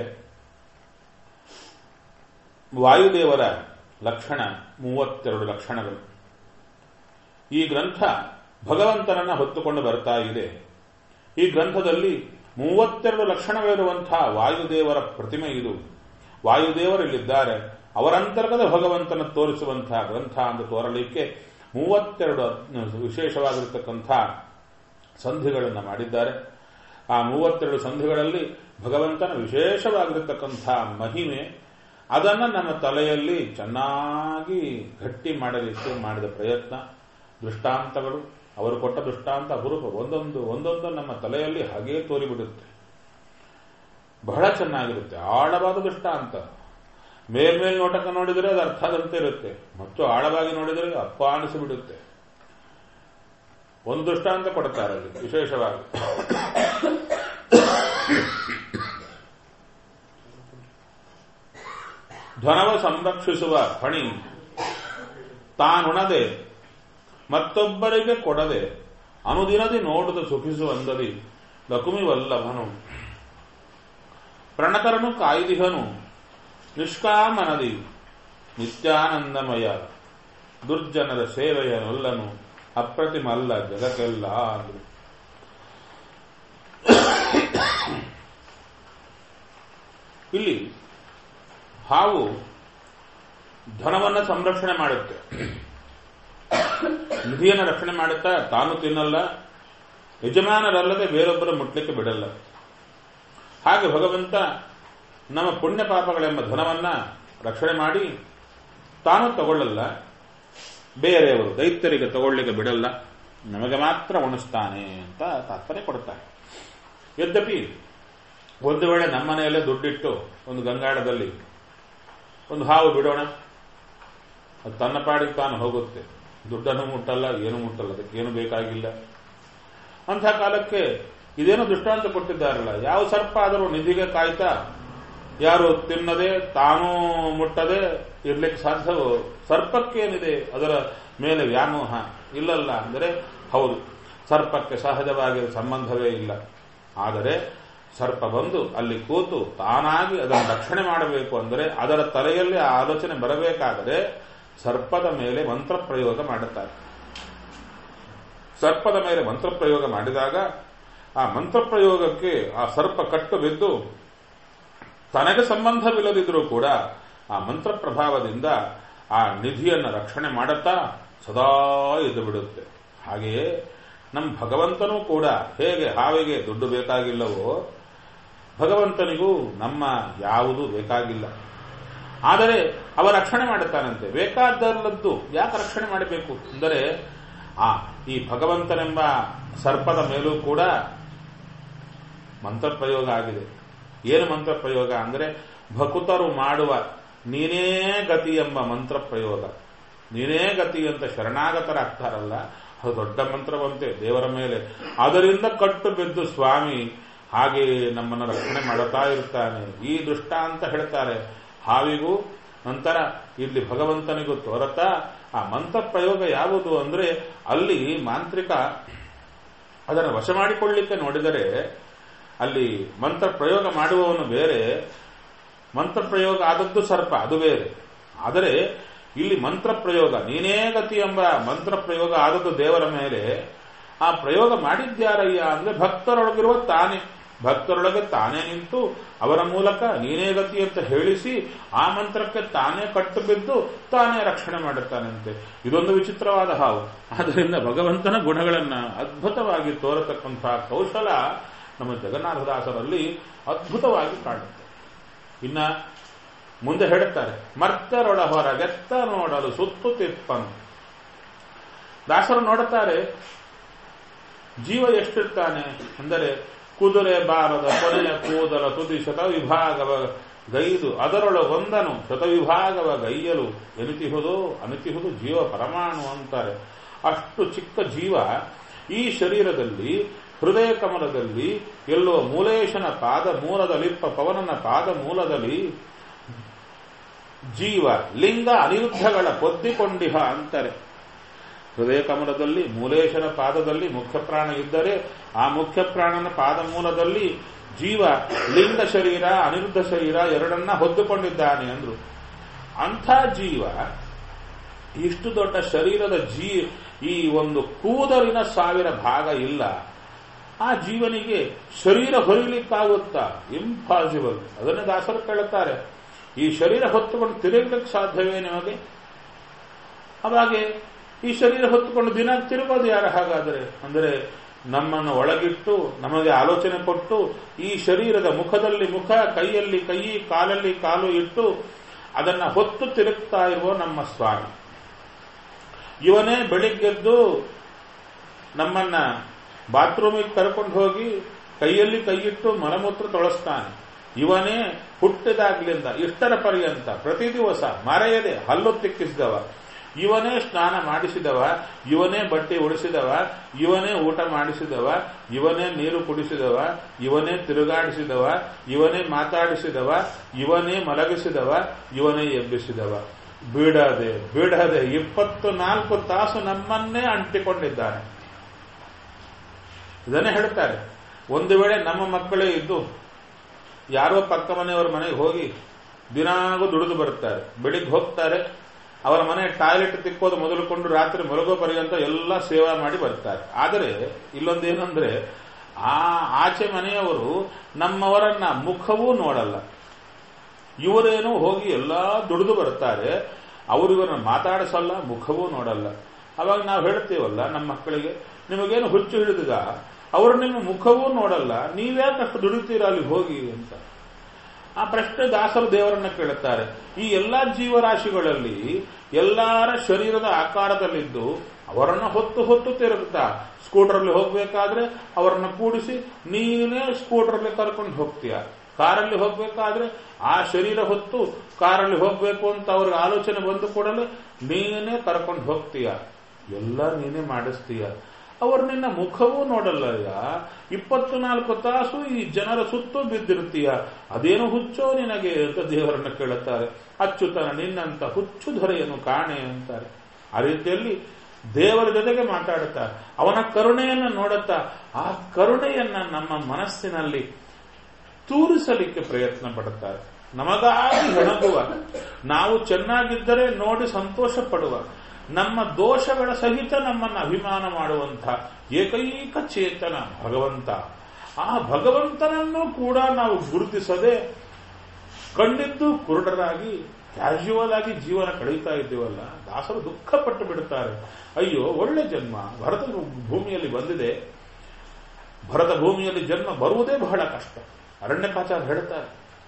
Speaker 1: ವಾಯುದೇವರ ಲಕ್ಷಣ ಮೂವತ್ತೆರಡು ಲಕ್ಷಣಗಳು. ಈ ಗ್ರಂಥ ಭಗವಂತನನ್ನ ಹೊತ್ತುಕೊಂಡು ಬರ್ತಾ ಇದೆ. ಈ ಗ್ರಂಥದಲ್ಲಿ ಮೂವತ್ತೆರಡು ಲಕ್ಷಣವಿರುವಂತಹ ವಾಯುದೇವರ ಪ್ರತಿಮೆ ಇದು. ವಾಯುದೇವರಲ್ಲಿದ್ದಾರೆ, ಅವರಂತರ್ಗತ ಭಗವಂತನ ತೋರಿಸುವಂತಹ ಗ್ರಂಥ ಅಂತ ತೋರಲಿಕ್ಕೆ ಮೂವತ್ತೆರಡು ವಿಶೇಷವಾಗಿರತಕ್ಕಂಥ ಸಂಧಿಗಳನ್ನು ಮಾಡಿದ್ದಾರೆ. ಆ ಮೂವತ್ತೆರಡು ಸಂಧಿಗಳಲ್ಲಿ ಭಗವಂತನ ವಿಶೇಷವಾಗಿರತಕ್ಕಂಥ ಮಹಿಮೆ, ಅದನ್ನು ನಮ್ಮ ತಲೆಯಲ್ಲಿ ಚೆನ್ನಾಗಿ ಗಟ್ಟಿ ಮಾಡಲಿಕ್ಕೆ ಮಾಡಿದ ಪ್ರಯತ್ನ. ದೃಷ್ಟಾಂತಗಳು, ಅವರು ಕೊಟ್ಟ ದೃಷ್ಟಾಂತ ಅಪರೂಪ, ಒಂದೊಂದು ಒಂದೊಂದು ನಮ್ಮ ತಲೆಯಲ್ಲಿ ಹಾಗೇ ತೋರಿಬಿಡುತ್ತೆ. ಬಹಳ ಚೆನ್ನಾಗಿರುತ್ತೆ. ಆಳವಾದ ದೃಷ್ಟಾಂತ. ಮೇಲ್ಮೇಲ್ ನೋಟಕ್ಕೆ ನೋಡಿದರೆ ಅದು ಅರ್ಥ ಆದಂತೆ ಇರುತ್ತೆ, ಮತ್ತು ಆಳವಾಗಿ ನೋಡಿದರೆ ಅಪ್ಪ ಅನಿಸಿಬಿಡುತ್ತೆ. ಒಂದು ದೃಷ್ಟಾಂತ ಕೊಡ್ತಾರೆ ಅಲ್ಲಿ ವಿಶೇಷವಾಗಿ. ಧನವ ಸಂರಕ್ಷಿಸುವ ಫಣಿ ತಾನುಣದೆ ಮತ್ತೊಬ್ಬರಿಗೆ ಕೊಡದೆ ಅನುದಿನದಿ ನೋಡುದ ಸುಖಿಸುವಂದದಿ ಲಕುಮಿ ವಲ್ಲಭನು ಪ್ರಣತರನು ಕಾಯ್ದಿಹನು ನಿಷ್ಕಾಮನದಿ ನಿತ್ಯಾನಂದಮಯ ದುರ್ಜನರ ಸೇವೆಯ ನೊಲ್ಲನು ಅಪ್ರತಿಮಲ್ಲ ಜಗಕ್ಕೆಲ್ಲ ಅಂದರು. ಇಲ್ಲಿ ಹಾವು ಧನವನ್ನು ಸಂರಕ್ಷಣೆ ಮಾಡುತ್ತೆ, ನಿಧಿಯನ್ನು ರಕ್ಷಣೆ ಮಾಡುತ್ತಾ ತಾನು ತಿನ್ನಲ್ಲ, ಯಜಮಾನರಲ್ಲದೆ ಬೇರೊಬ್ಬರ ಮುಟ್ಲಿಕ್ಕೆ ಬಿಡಲ್ಲ. ಹಾಗೆ ಭಗವಂತ ನಮ್ಮ ಪುಣ್ಯ ಪಾಪಗಳೆಂಬ ಧನವನ್ನ ರಕ್ಷಣೆ ಮಾಡಿ ತಾನು ತಗೊಳ್ಳಲ್ಲ, ಬೇರೆಯವರು ದೈತ್ಯರಿಗೆ ತಗೊಳ್ಳಿಕ್ಕೆ ಬಿಡಲ್ಲ, ನಮಗೆ ಮಾತ್ರ ಉಣಿಸ್ತಾನೆ ಅಂತ ತಾತ್ಪರ್ಯ ಕೊಡುತ್ತಾರೆ. ಯದ್ಯಪಿ ಒಂದು ವೇಳೆ ನಮ್ಮನೆಯಲ್ಲೇ ದುಡ್ಡಿಟ್ಟು ಒಂದು ಗಂಗಾಳದಲ್ಲಿ ಒಂದು ಹಾವು ಬಿಡೋಣ, ಅದು ತನ್ನ ಪಾಡಿಗೆ ತಾನು ಹೋಗುತ್ತೆ, ದುಡ್ಡನ್ನು ಮುಟ್ಟಲ್ಲ, ಏನು ಮುಟ್ಟಲ್ಲ, ಅದಕ್ಕೆ ಏನು ಬೇಕಾಗಿಲ್ಲ. ಅಂಥ ಕಾಲಕ್ಕೆ ಇದೇನೋ ದೃಷ್ಟಾಂತ ಕೊಟ್ಟಿದ್ದಾರಲ್ಲ, ಯಾವ ಸರ್ಪ ಆದರೂ ನಿಧಿಗೆ ಕಾಯ್ತಾ ಯಾರು ತಿನ್ನದೆ ತಾನೂ ಮುಟ್ಟದೆ ಇರ್ಲಿಕ್ಕೆ ಸಾಧ್ಯವೋ? ಸರ್ಪಕ್ಕೇನಿದೆ ಅದರ ಮೇಲೆ ವ್ಯಾಮೋಹ? ಇಲ್ಲಲ್ಲ ಅಂದರೆ ಹೌದು, ಸರ್ಪಕ್ಕೆ ಸಹಜವಾಗಿ ಸಂಬಂಧವೇ ಇಲ್ಲ. ಆದರೆ ಸರ್ಪ ಬಂದು ಅಲ್ಲಿ ಕೂತು ತಾನಾಗಿ ಅದನ್ನು ರಕ್ಷಣೆ ಮಾಡಬೇಕು ಅಂದರೆ ಅದರ ತಲೆಯಲ್ಲಿ ಆ ಆಲೋಚನೆ ಬರಬೇಕಾದರೆ ಸರ್ಪದ ಮೇಲೆ ಮಂತ್ರ ಪ್ರಯೋಗ ಮಾಡುತ್ತಾರೆ. ಸರ್ಪದ ಮೇಲೆ ಮಂತ್ರ ಪ್ರಯೋಗ ಮಾಡಿದಾಗ ಆ ಮಂತ್ರ ಪ್ರಯೋಗಕ್ಕೆ ಆ ಸರ್ಪ ಕಟ್ಟು ಬಿದ್ದು ತನಗೆ ಸಂಬಂಧವಿಲ್ಲದಿದ್ರೂ ಕೂಡ ಆ ಮಂತ್ರ ಪ್ರಭಾವದಿಂದ ಆ ನಿಧಿಯನ್ನು ರಕ್ಷಣೆ ಮಾಡುತ್ತಾ ಸದಾ ಎದ್ದು ಬಿಡುತ್ತೆ. ಹಾಗೆಯೇ ನಮ್ಮ ಭಗವಂತನೂ ಕೂಡ ಹೇಗೆ ಹಾವಿಗೆ ದುಡ್ಡು ಬೇಕಾಗಿಲ್ಲವೋ ಭಗವಂತನಿಗೂ ನಮ್ಮ ಯಾವುದೂ ಬೇಕಾಗಿಲ್ಲ. ಆದರೆ ಅವ ರಕ್ಷಣೆ ಮಾಡುತ್ತಾನಂತೆ. ಬೇಕಾದಲ್ಲದ್ದು ಯಾಕೆ ರಕ್ಷಣೆ ಮಾಡಬೇಕು ಅಂದರೆ ಆ ಈ ಭಗವಂತನೆಂಬ ಸರ್ಪದ ಮೇಲೂ ಕೂಡ ಮಂತ್ರ ಪ್ರಯೋಗ ಆಗಿದೆ. ಏನು ಮಂತ್ರ ಪ್ರಯೋಗ ಅಂದರೆ ಭಕುತರು ಮಾಡುವ ನೀನೇ ಗತಿ ಎಂಬ ಮಂತ್ರ ಪ್ರಯೋಗ. ನೀನೇ ಗತಿ ಅಂತ ಶರಣಾಗತರಾಗ್ತಾರಲ್ಲ, ಅದು ದೊಡ್ಡ ಮಂತ್ರವಂತೆ ದೇವರ ಮೇಲೆ. ಅದರಿಂದ ಕಟ್ಟು ಬಿದ್ದು ಸ್ವಾಮಿ ಹಾಗೆ ನಮ್ಮನ್ನು ರಕ್ಷಣೆ ಮಾಡುತ್ತಾ ಇರ್ತಾನೆ. ಈ ದೃಷ್ಟಾಂತ ಹೇಳ್ತಾರೆ ಹಾವಿಗೂ ನಂತರ ಇಲ್ಲಿ ಭಗವಂತನಿಗೂ ತೋರತಾ ಆ ಮಂತ್ರ ಪ್ರಯೋಗ ಯಾವುದು ಅಂದರೆ ಅಲ್ಲಿ ಮಾಂತ್ರಿಕ ಅದನ್ನು ವಶ ಮಾಡಿಕೊಳ್ಳಿಕ್ಕೆ ನೋಡಿದರೆ ಅಲ್ಲಿ ಮಂತ್ರ ಪ್ರಯೋಗ ಮಾಡುವವನು ಬೇರೆ, ಮಂತ್ರ ಪ್ರಯೋಗ ಆದದ್ದು ಸರ್ಪ ಅದು ಬೇರೆ. ಆದರೆ ಇಲ್ಲಿ ಮಂತ್ರ ಪ್ರಯೋಗ ನೀನೇ ಗತಿ ಎಂಬ ಮಂತ್ರ ಪ್ರಯೋಗ ಆದದ್ದು ದೇವರ ಮೇಲೆ. ಆ ಪ್ರಯೋಗ ಮಾಡಿದ್ಯಾರಯ್ಯ ಅಂದ್ರೆ ಭಕ್ತರೊಳಗಿರುವ ತಾನೇ, ಭಕ್ತರೊಳಗೆ ತಾನೇ ನಿಂತು ಅವರ ಮೂಲಕ ನೀನೇ ಗತಿ ಅಂತ ಹೇಳಿಸಿ ಆ ಮಂತ್ರಕ್ಕೆ ತಾನೇ ಕಟ್ಟು ಬಿದ್ದು ತಾನೇ ರಕ್ಷಣೆ ಮಾಡುತ್ತಾನಂತೆ. ಇದೊಂದು ವಿಚಿತ್ರವಾದ ಹಾವು. ಆದ್ದರಿಂದ ಭಗವಂತನ ಗುಣಗಳನ್ನ ಅದ್ಭುತವಾಗಿ ತೋರತಕ್ಕಂತಹ ಕೌಶಲ ನಮ್ಮ ಜಗನ್ನಾಥದಾಸರಲ್ಲಿ ಅದ್ಭುತವಾಗಿ ಕಾಣುತ್ತೆ. ಇನ್ನ ಮುಂದೆ ಹೇಳುತ್ತಾರೆ, ಮರ್ತರೊಳ ಹೊರಗೆತ್ತ ನೋಡಲು ಸುತ್ತು ತಿಪ್ಪನು. ದಾಸರು ನೋಡುತ್ತಾರೆ ಜೀವ ಎಷ್ಟಿರ್ತಾನೆ ಅಂದರೆ ಕುದುರೆ ಬಾರದ ಕೊನೆಯ ಕೂದಲ ತುದಿ ಶತವಿಭಾಗವ ಗೈದು ಅದರೊಳಗೊಂದನು ಶತವಿಭಾಗವ ಗೈಯಲು ಎನಿತಿಹುದು ಅನಿತಿಹುದು ಜೀವ ಪರಮಾಣು ಅಂತಾರೆ. ಅಷ್ಟು ಚಿಕ್ಕ ಜೀವ ಈ ಶರೀರದಲ್ಲಿ ಹೃದಯ ಕಮಲದಲ್ಲಿ ಎಲ್ಲೋ ಮೂಲೇಶನ ಪಾದ ಮೂಲದಲ್ಲಿಪ್ಪ ಪವನನ ಪಾದ ಮೂಲದಲ್ಲಿ ಜೀವ ಲಿಂಗ ಅನಿರುದ್ಧಗಳ ಪೊದ್ದಿಕೊಂಡಿಹ ಅಂತಾರೆ. ಹೃದಯ ಕಮಲದಲ್ಲಿ ಮೂಲೇಶನ ಪಾದದಲ್ಲಿ ಮುಖ್ಯ ಪ್ರಾಣ ಇದ್ದರೆ ಆ ಮುಖ್ಯ ಪ್ರಾಣನ ಪಾದ ಮೂಲದಲ್ಲಿ ಜೀವ ಲಿಂಗ ಶರೀರ ಅನಿರುದ್ಧ ಶರೀರ ಎರಡನ್ನ ಹೊದ್ದುಕೊಂಡಿದ್ದಾನೆ ಅಂದ್ರು. ಅಂಥ ಜೀವ ಇಷ್ಟು ದೊಡ್ಡ ಶರೀರದ ಜೀ ಈ ಒಂದು ಕೂದಲಿನ ಸಾವಿರ ಭಾಗ ಇಲ್ಲ. ಆ ಜೀವನಿಗೆ ಶರೀರ ಹೊರಲಿಕ್ಕಾಗುತ್ತಾ? ಇಂಪಾಸಿಬಲ್. ಅದನ್ನೇ ದಾಸರು ಕೇಳುತ್ತಾರೆ, ಈ ಶರೀರ ಹೊತ್ತುಕೊಂಡು ತಿರುಗಲಿಕ್ಕೆ ಸಾಧ್ಯವೇ ನಿಮಗೆ? ಅವಾಗೆ ಈ ಶರೀರ ಹೊತ್ತುಕೊಂಡು ದಿನ ತಿರುಗೋದು ಯಾರು ಹಾಗಾದರೆ ಅಂದರೆ ನಮ್ಮನ್ನು ಒಳಗಿಟ್ಟು ನಮಗೆ ಆಲೋಚನೆ ಕೊಟ್ಟು ಈ ಶರೀರದ ಮುಖದಲ್ಲಿ ಮುಖ, ಕೈಯಲ್ಲಿ ಕೈ, ಕಾಲಲ್ಲಿ ಕಾಲು ಇಟ್ಟು ಅದನ್ನ ಹೊತ್ತು ತಿರುಗ್ತಾ ಇರುವ ನಮ್ಮ ಸ್ವಾಮಿ. ಇವನೇ ಬೆಳಿಗ್ಗೆದ್ದು ನಮ್ಮನ್ನ ಬಾತ್ರೂಮಿಗೆ ಕರ್ಕೊಂಡು ಹೋಗಿ ಕೈಯಲ್ಲಿ ಕೈಯಿಟ್ಟು ಮಲಮೂತ್ರ ತೊಳಸ್ತಾನೆ. ಇವನೇ ಹುಟ್ಟಿದಾಗ್ಲಿಂದ ಇಷ್ಟರ ಪರ್ಯಂತ ಪ್ರತಿ ದಿವಸ ಮರೆಯದೆ ಹಲ್ಲು ತಿಕ್ಕಿಸಿದವ, ಇವನೇ ಸ್ನಾನ ಮಾಡಿಸಿದವ, ಇವನೇ ಬಟ್ಟೆ ಉಡಿಸಿದವ, ಇವನೇ ಊಟ ಮಾಡಿಸಿದವ, ಇವನೇ ನೀರು ಕುಡಿಸಿದವ, ಇವನೇ ತಿರುಗಾಡಿಸಿದವ, ಇವನೇ ಮಾತಾಡಿಸಿದವ, ಇವನೇ ಮಲಗಿಸಿದವ, ಇವನೇ ಎಬ್ಬಿಸಿದವ. ಬಿಡದೆ ಬಿಡದೆ ಇಪ್ಪತ್ತು ನಾಲ್ಕು ತಾಸು ನಮ್ಮನ್ನೇ ಅಂಟಿಕೊಂಡಿದ್ದಾನೆ. ಇದನ್ನೇ ಹೇಳ್ತಾರೆ, ಒಂದು ವೇಳೆ ನಮ್ಮ ಮಕ್ಕಳೇ ಇದ್ದು ಯಾರೋ ಪಕ್ಕ ಮನೆಯವರ ಮನೆಗೆ ಹೋಗಿ ದಿನಾಗೂ ದುಡಿದು ಬರುತ್ತಾರೆ, ಬೆಳಿಗ್ಗೆ ಹೋಗ್ತಾರೆ, ಅವರ ಮನೆ ಟಾಯ್ಲೆಟ್ ತಿಕ್ಕೋದು ಮೊದಲುಕೊಂಡು ರಾತ್ರಿ ಮಲಗೋ ಪರ್ಯಂತ ಎಲ್ಲ ಸೇವಾ ಮಾಡಿ ಬರ್ತಾರೆ. ಆದರೆ ಇಲ್ಲೊಂದೇನಂದ್ರೆ ಆ ಆಚೆ ಮನೆಯವರು ನಮ್ಮವರನ್ನ ಮುಖವೂ ನೋಡಲ್ಲ. ಇವರೇನು ಹೋಗಿ ಎಲ್ಲ ದುಡಿದು ಬರ್ತಾರೆ, ಅವರು ಇವರನ್ನ ಮಾತಾಡಿಸಲ್ಲ, ಮುಖವೂ ನೋಡಲ್ಲ. ಅವಾಗ ನಾವು ಹೇಳ್ತೀವಲ್ಲ ನಮ್ಮ ಮಕ್ಕಳಿಗೆ, ನಿಮಗೇನು ಹುಚ್ಚು ಹಿಡಿದಿದ, ಅವರು ನಿಮ್ಮ ಮುಖವೂ ನೋಡಲ್ಲ, ನೀವ್ಯಾಕಷ್ಟು ದುಡಿತೀರ ಅಲ್ಲಿ ಹೋಗಿ ಅಂತ. ಆ ಪ್ರಶ್ನೆ ದಾಸರು ದೇವರನ್ನ ಕೇಳುತ್ತಾರೆ. ಈ ಎಲ್ಲಾ ಜೀವರಾಶಿಗಳಲ್ಲಿ ಎಲ್ಲರ ಶರೀರದ ಆಕಾರದಲ್ಲಿದ್ದು ಅವರನ್ನ ಹೊತ್ತು ಹೊತ್ತು ತಿರುಗುತ್ತಾ ಸ್ಕೂಟರ್ಲ್ಲಿ ಹೋಗ್ಬೇಕಾದ್ರೆ ಅವರನ್ನ ಕೂಡಿಸಿ ನೀನೇ ಸ್ಕೂಟರ್ಲ್ಲಿ ಕರ್ಕೊಂಡು ಹೋಗ್ತೀಯ, ಕಾರಲ್ಲಿ ಹೋಗ್ಬೇಕಾದ್ರೆ ಆ ಶರೀರ ಹೊತ್ತು ಕಾರಲ್ಲಿ ಹೋಗ್ಬೇಕು ಅಂತ ಅವ್ರಿಗೆ ಆಲೋಚನೆ ಬಂದು ಕೂಡಲೇ ನೀನೇ ಕರ್ಕೊಂಡು ಹೋಗ್ತೀಯ, ಎಲ್ಲ ನೀನೇ ಮಾಡಿಸ್ತೀಯ. ಅವರು ನಿನ್ನ ಮುಖವೂ ನೋಡಲ್ಲಯ್ಯ. ಇಪ್ಪತ್ತು ನಾಲ್ಕು ತಾಸು ಈ ಜನರ ಸುತ್ತೂ ಬಿದ್ದಿರ್ತೀಯ, ಅದೇನು ಹುಚ್ಚೋ ನಿನಗೆ ಅಂತ ದೇವರನ್ನ ಕೇಳುತ್ತಾರೆ. ಅಚ್ಚುತನ ನಿನ್ನಂತ ಹುಚ್ಚು ಧರೆಯನ್ನು ಕಾಣೆ ಅಂತಾರೆ. ಆ ರೀತಿಯಲ್ಲಿ ದೇವರ ಜೊತೆಗೆ ಮಾತಾಡುತ್ತಾರೆ. ಅವನ ಕರುಣೆಯನ್ನು ನೋಡುತ್ತಾ ಆ ಕರುಣೆಯನ್ನ ನಮ್ಮ ಮನಸ್ಸಿನಲ್ಲಿ ತೂರಿಸಲಿಕ್ಕೆ ಪ್ರಯತ್ನ ಪಡುತ್ತಾರೆ. ನಮಗಾಗಿ ಹೆಣಗುವ, ನಾವು ಚೆನ್ನಾಗಿದ್ದರೆ ನೋಡಿ ಸಂತೋಷ ಪಡುವ, ನಮ್ಮ ದೋಷಗಳ ಸಹಿತ ನಮ್ಮನ್ನು ಅಭಿಮಾನ ಮಾಡುವಂಥ ಏಕೈಕ ಚೇತನ ಭಗವಂತ. ಆ ಭಗವಂತನನ್ನು ಕೂಡ ನಾವು ಗುರುತಿಸದೆ ಕಂಡಿದ್ದು ಕುರುಡರಾಗಿ ಕ್ಯಾಶುವಲ್ ಆಗಿ ಜೀವನ ಕಳೀತಾ ಇದ್ದೀವಲ್ಲ, ದಾಸರು ದುಃಖಪಟ್ಟು ಬಿಡುತ್ತಾರೆ. ಅಯ್ಯೋ ಒಳ್ಳೆ ಜನ್ಮ ಭರತ ಭೂಮಿಯಲ್ಲಿ ಬಂದಿದೆ, ಭರತ ಭೂಮಿಯಲ್ಲಿ ಜನ್ಮ ಬರುವುದೇ ಬಹಳ ಕಷ್ಟ. ಅರಣ್ಯಕಾಚಾರ್ಯ ಹೇಳ್ತಾರೆ,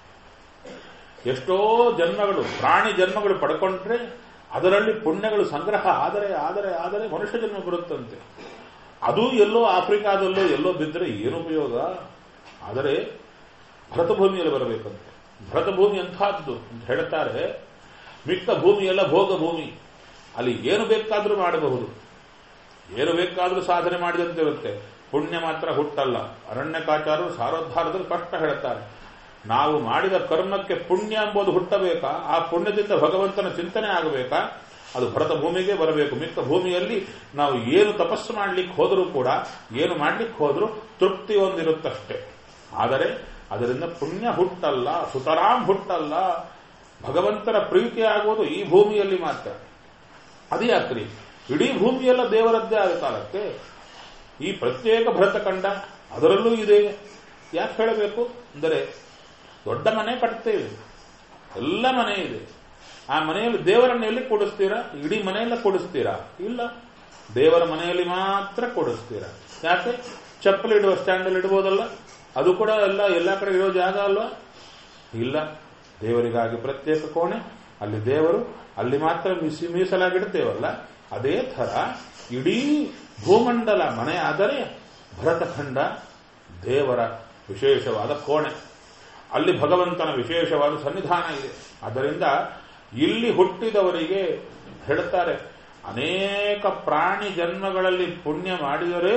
Speaker 1: ಎಷ್ಟೋ ಜನ್ಮಗಳು ಪ್ರಾಣಿ ಜನ್ಮಗಳು ಪಡ್ಕೊಂಡ್ರೆ ಅದರಲ್ಲಿ ಪುಣ್ಯಗಳು ಸಂಗ್ರಹ ಆದರೆ ಆದರೆ ಆದರೆ ಮನುಷ್ಯ ಜನ್ಮ ಬರುತ್ತಂತೆ. ಅದು ಎಲ್ಲೋ ಆಫ್ರಿಕಾದಲ್ಲೋ ಎಲ್ಲೋ ಬಿದ್ದರೆ ಏನು ಉಪಯೋಗ? ಆದರೆ ಭರತ ಭೂಮಿಯಲ್ಲಿ ಬರಬೇಕಂತೆ. ಭರತ ಭೂಮಿ ಅಂತಹದ್ದು ಅಂತ ಹೇಳ್ತಾರೆ. ಮಿಕ್ಕ ಭೂಮಿಯೆಲ್ಲ ಭೋಗ ಭೂಮಿ, ಅಲ್ಲಿ ಏನು ಬೇಕಾದರೂ ಮಾಡಬಹುದು, ಏನು ಬೇಕಾದರೂ ಸಾಧನೆ ಮಾಡಿದಂತಿರುತ್ತೆ. ಪುಣ್ಯ ಮಾತ್ರ ಹುಟ್ಟಲ್ಲ. ಅರಣ್ಯಕಾಚಾರರು ಸಾರೋದ್ಧಾರದಲ್ಲಿ ಕಷ್ಟ ಹೇಳ್ತಾರೆ. ನಾವು ಮಾಡಿದ ಕರ್ಮಕ್ಕೆ ಪುಣ್ಯ ಎಂಬುದು ಹುಟ್ಟಬೇಕಾ? ಆ ಪುಣ್ಯದಿಂದ ಭಗವಂತನ ಚಿಂತನೆ ಆಗಬೇಕಾ? ಅದು ಭರತ ಭೂಮಿಗೆ ಬರಬೇಕು. ಮಿಕ್ಕ ಭೂಮಿಯಲ್ಲಿ ನಾವು ಏನು ತಪಸ್ಸು ಮಾಡ್ಲಿಕ್ಕೆ ಹೋದರೂ ಕೂಡ, ಏನು ಮಾಡ್ಲಿಕ್ಕೆ ಹೋದರೂ ತೃಪ್ತಿ ಒಂದಿರುತ್ತಷ್ಟೇ. ಆದರೆ ಅದರಿಂದ ಪುಣ್ಯ ಹುಟ್ಟಲ್ಲ, ಸುತರಾಂ ಹುಟ್ಟಲ್ಲ. ಭಗವಂತನ ಪ್ರೀತಿ ಆಗುವುದು ಈ ಭೂಮಿಯಲ್ಲಿ ಮಾತ್ರ. ಅದೇ ಯಾಕ್ರಿ ಇಡೀ ಭೂಮಿಯೆಲ್ಲ ದೇವರದ್ದೇ ಆದ ಕಾಲಕ್ಕೆ ಈ ಪ್ರತ್ಯೇಕ ಭರತಖಂಡ ಅದರಲ್ಲೂ ಇದೆ. ಯಾಕೆ ಹೇಳಬೇಕು ಅಂದರೆ, ದೊಡ್ಡ ಮನೆ ಕಟ್ತೇವೆ, ಎಲ್ಲ ಮನೆ ಇದೆ. ಆ ಮನೆಯಲ್ಲಿ ದೇವರನ್ನ ಎಲ್ಲಿ ಕೂಡಿಸ್ತೀರಾ? ಇಡೀ ಮನೆಯೆಲ್ಲ ಕೂಡಿಸ್ತೀರಾ? ಇಲ್ಲ, ದೇವರ ಮನೆಯಲ್ಲಿ ಮಾತ್ರ ಕೂಡಿಸ್ತೀರಾ. ಯಾಕೆ? ಚಪ್ಪಲಿ ಇಡುವ ಸ್ಟ್ಯಾಂಡಲ್ಲಿ ಇಡ್ಬೋದಲ್ಲ, ಅದು ಕೂಡ ಎಲ್ಲ ಎಲ್ಲ ಕಡೆ ಇರೋ ಜಾಗ ಅಲ್ವಾ? ಇಲ್ಲ, ದೇವರಿಗಾಗಿ ಪ್ರತ್ಯೇಕ ಕೋಣೆ, ಅಲ್ಲಿ ದೇವರು, ಅಲ್ಲಿ ಮಾತ್ರ ಮೀಸಿ ಮೀಸಲಾಗಿಡ್ತೇವಲ್ಲ. ಅದೇ ಥರ ಇಡೀ ಭೂಮಂಡಲ ಮನೆ ಆದರೆ ಭರತಖಂಡ ದೇವರ ವಿಶೇಷವಾದ ಕೋಣೆ, ಅಲ್ಲಿ ಭಗವಂತನ ವಿಶೇಷವಾದ ಸನ್ನಿಧಾನ ಇದೆ. ಆದ್ದರಿಂದ ಇಲ್ಲಿ ಹುಟ್ಟಿದವರಿಗೆ ಹೇಳ್ತಾರೆ, ಅನೇಕ ಪ್ರಾಣಿ ಜನ್ಮಗಳಲ್ಲಿ ಪುಣ್ಯ ಮಾಡಿದರೆ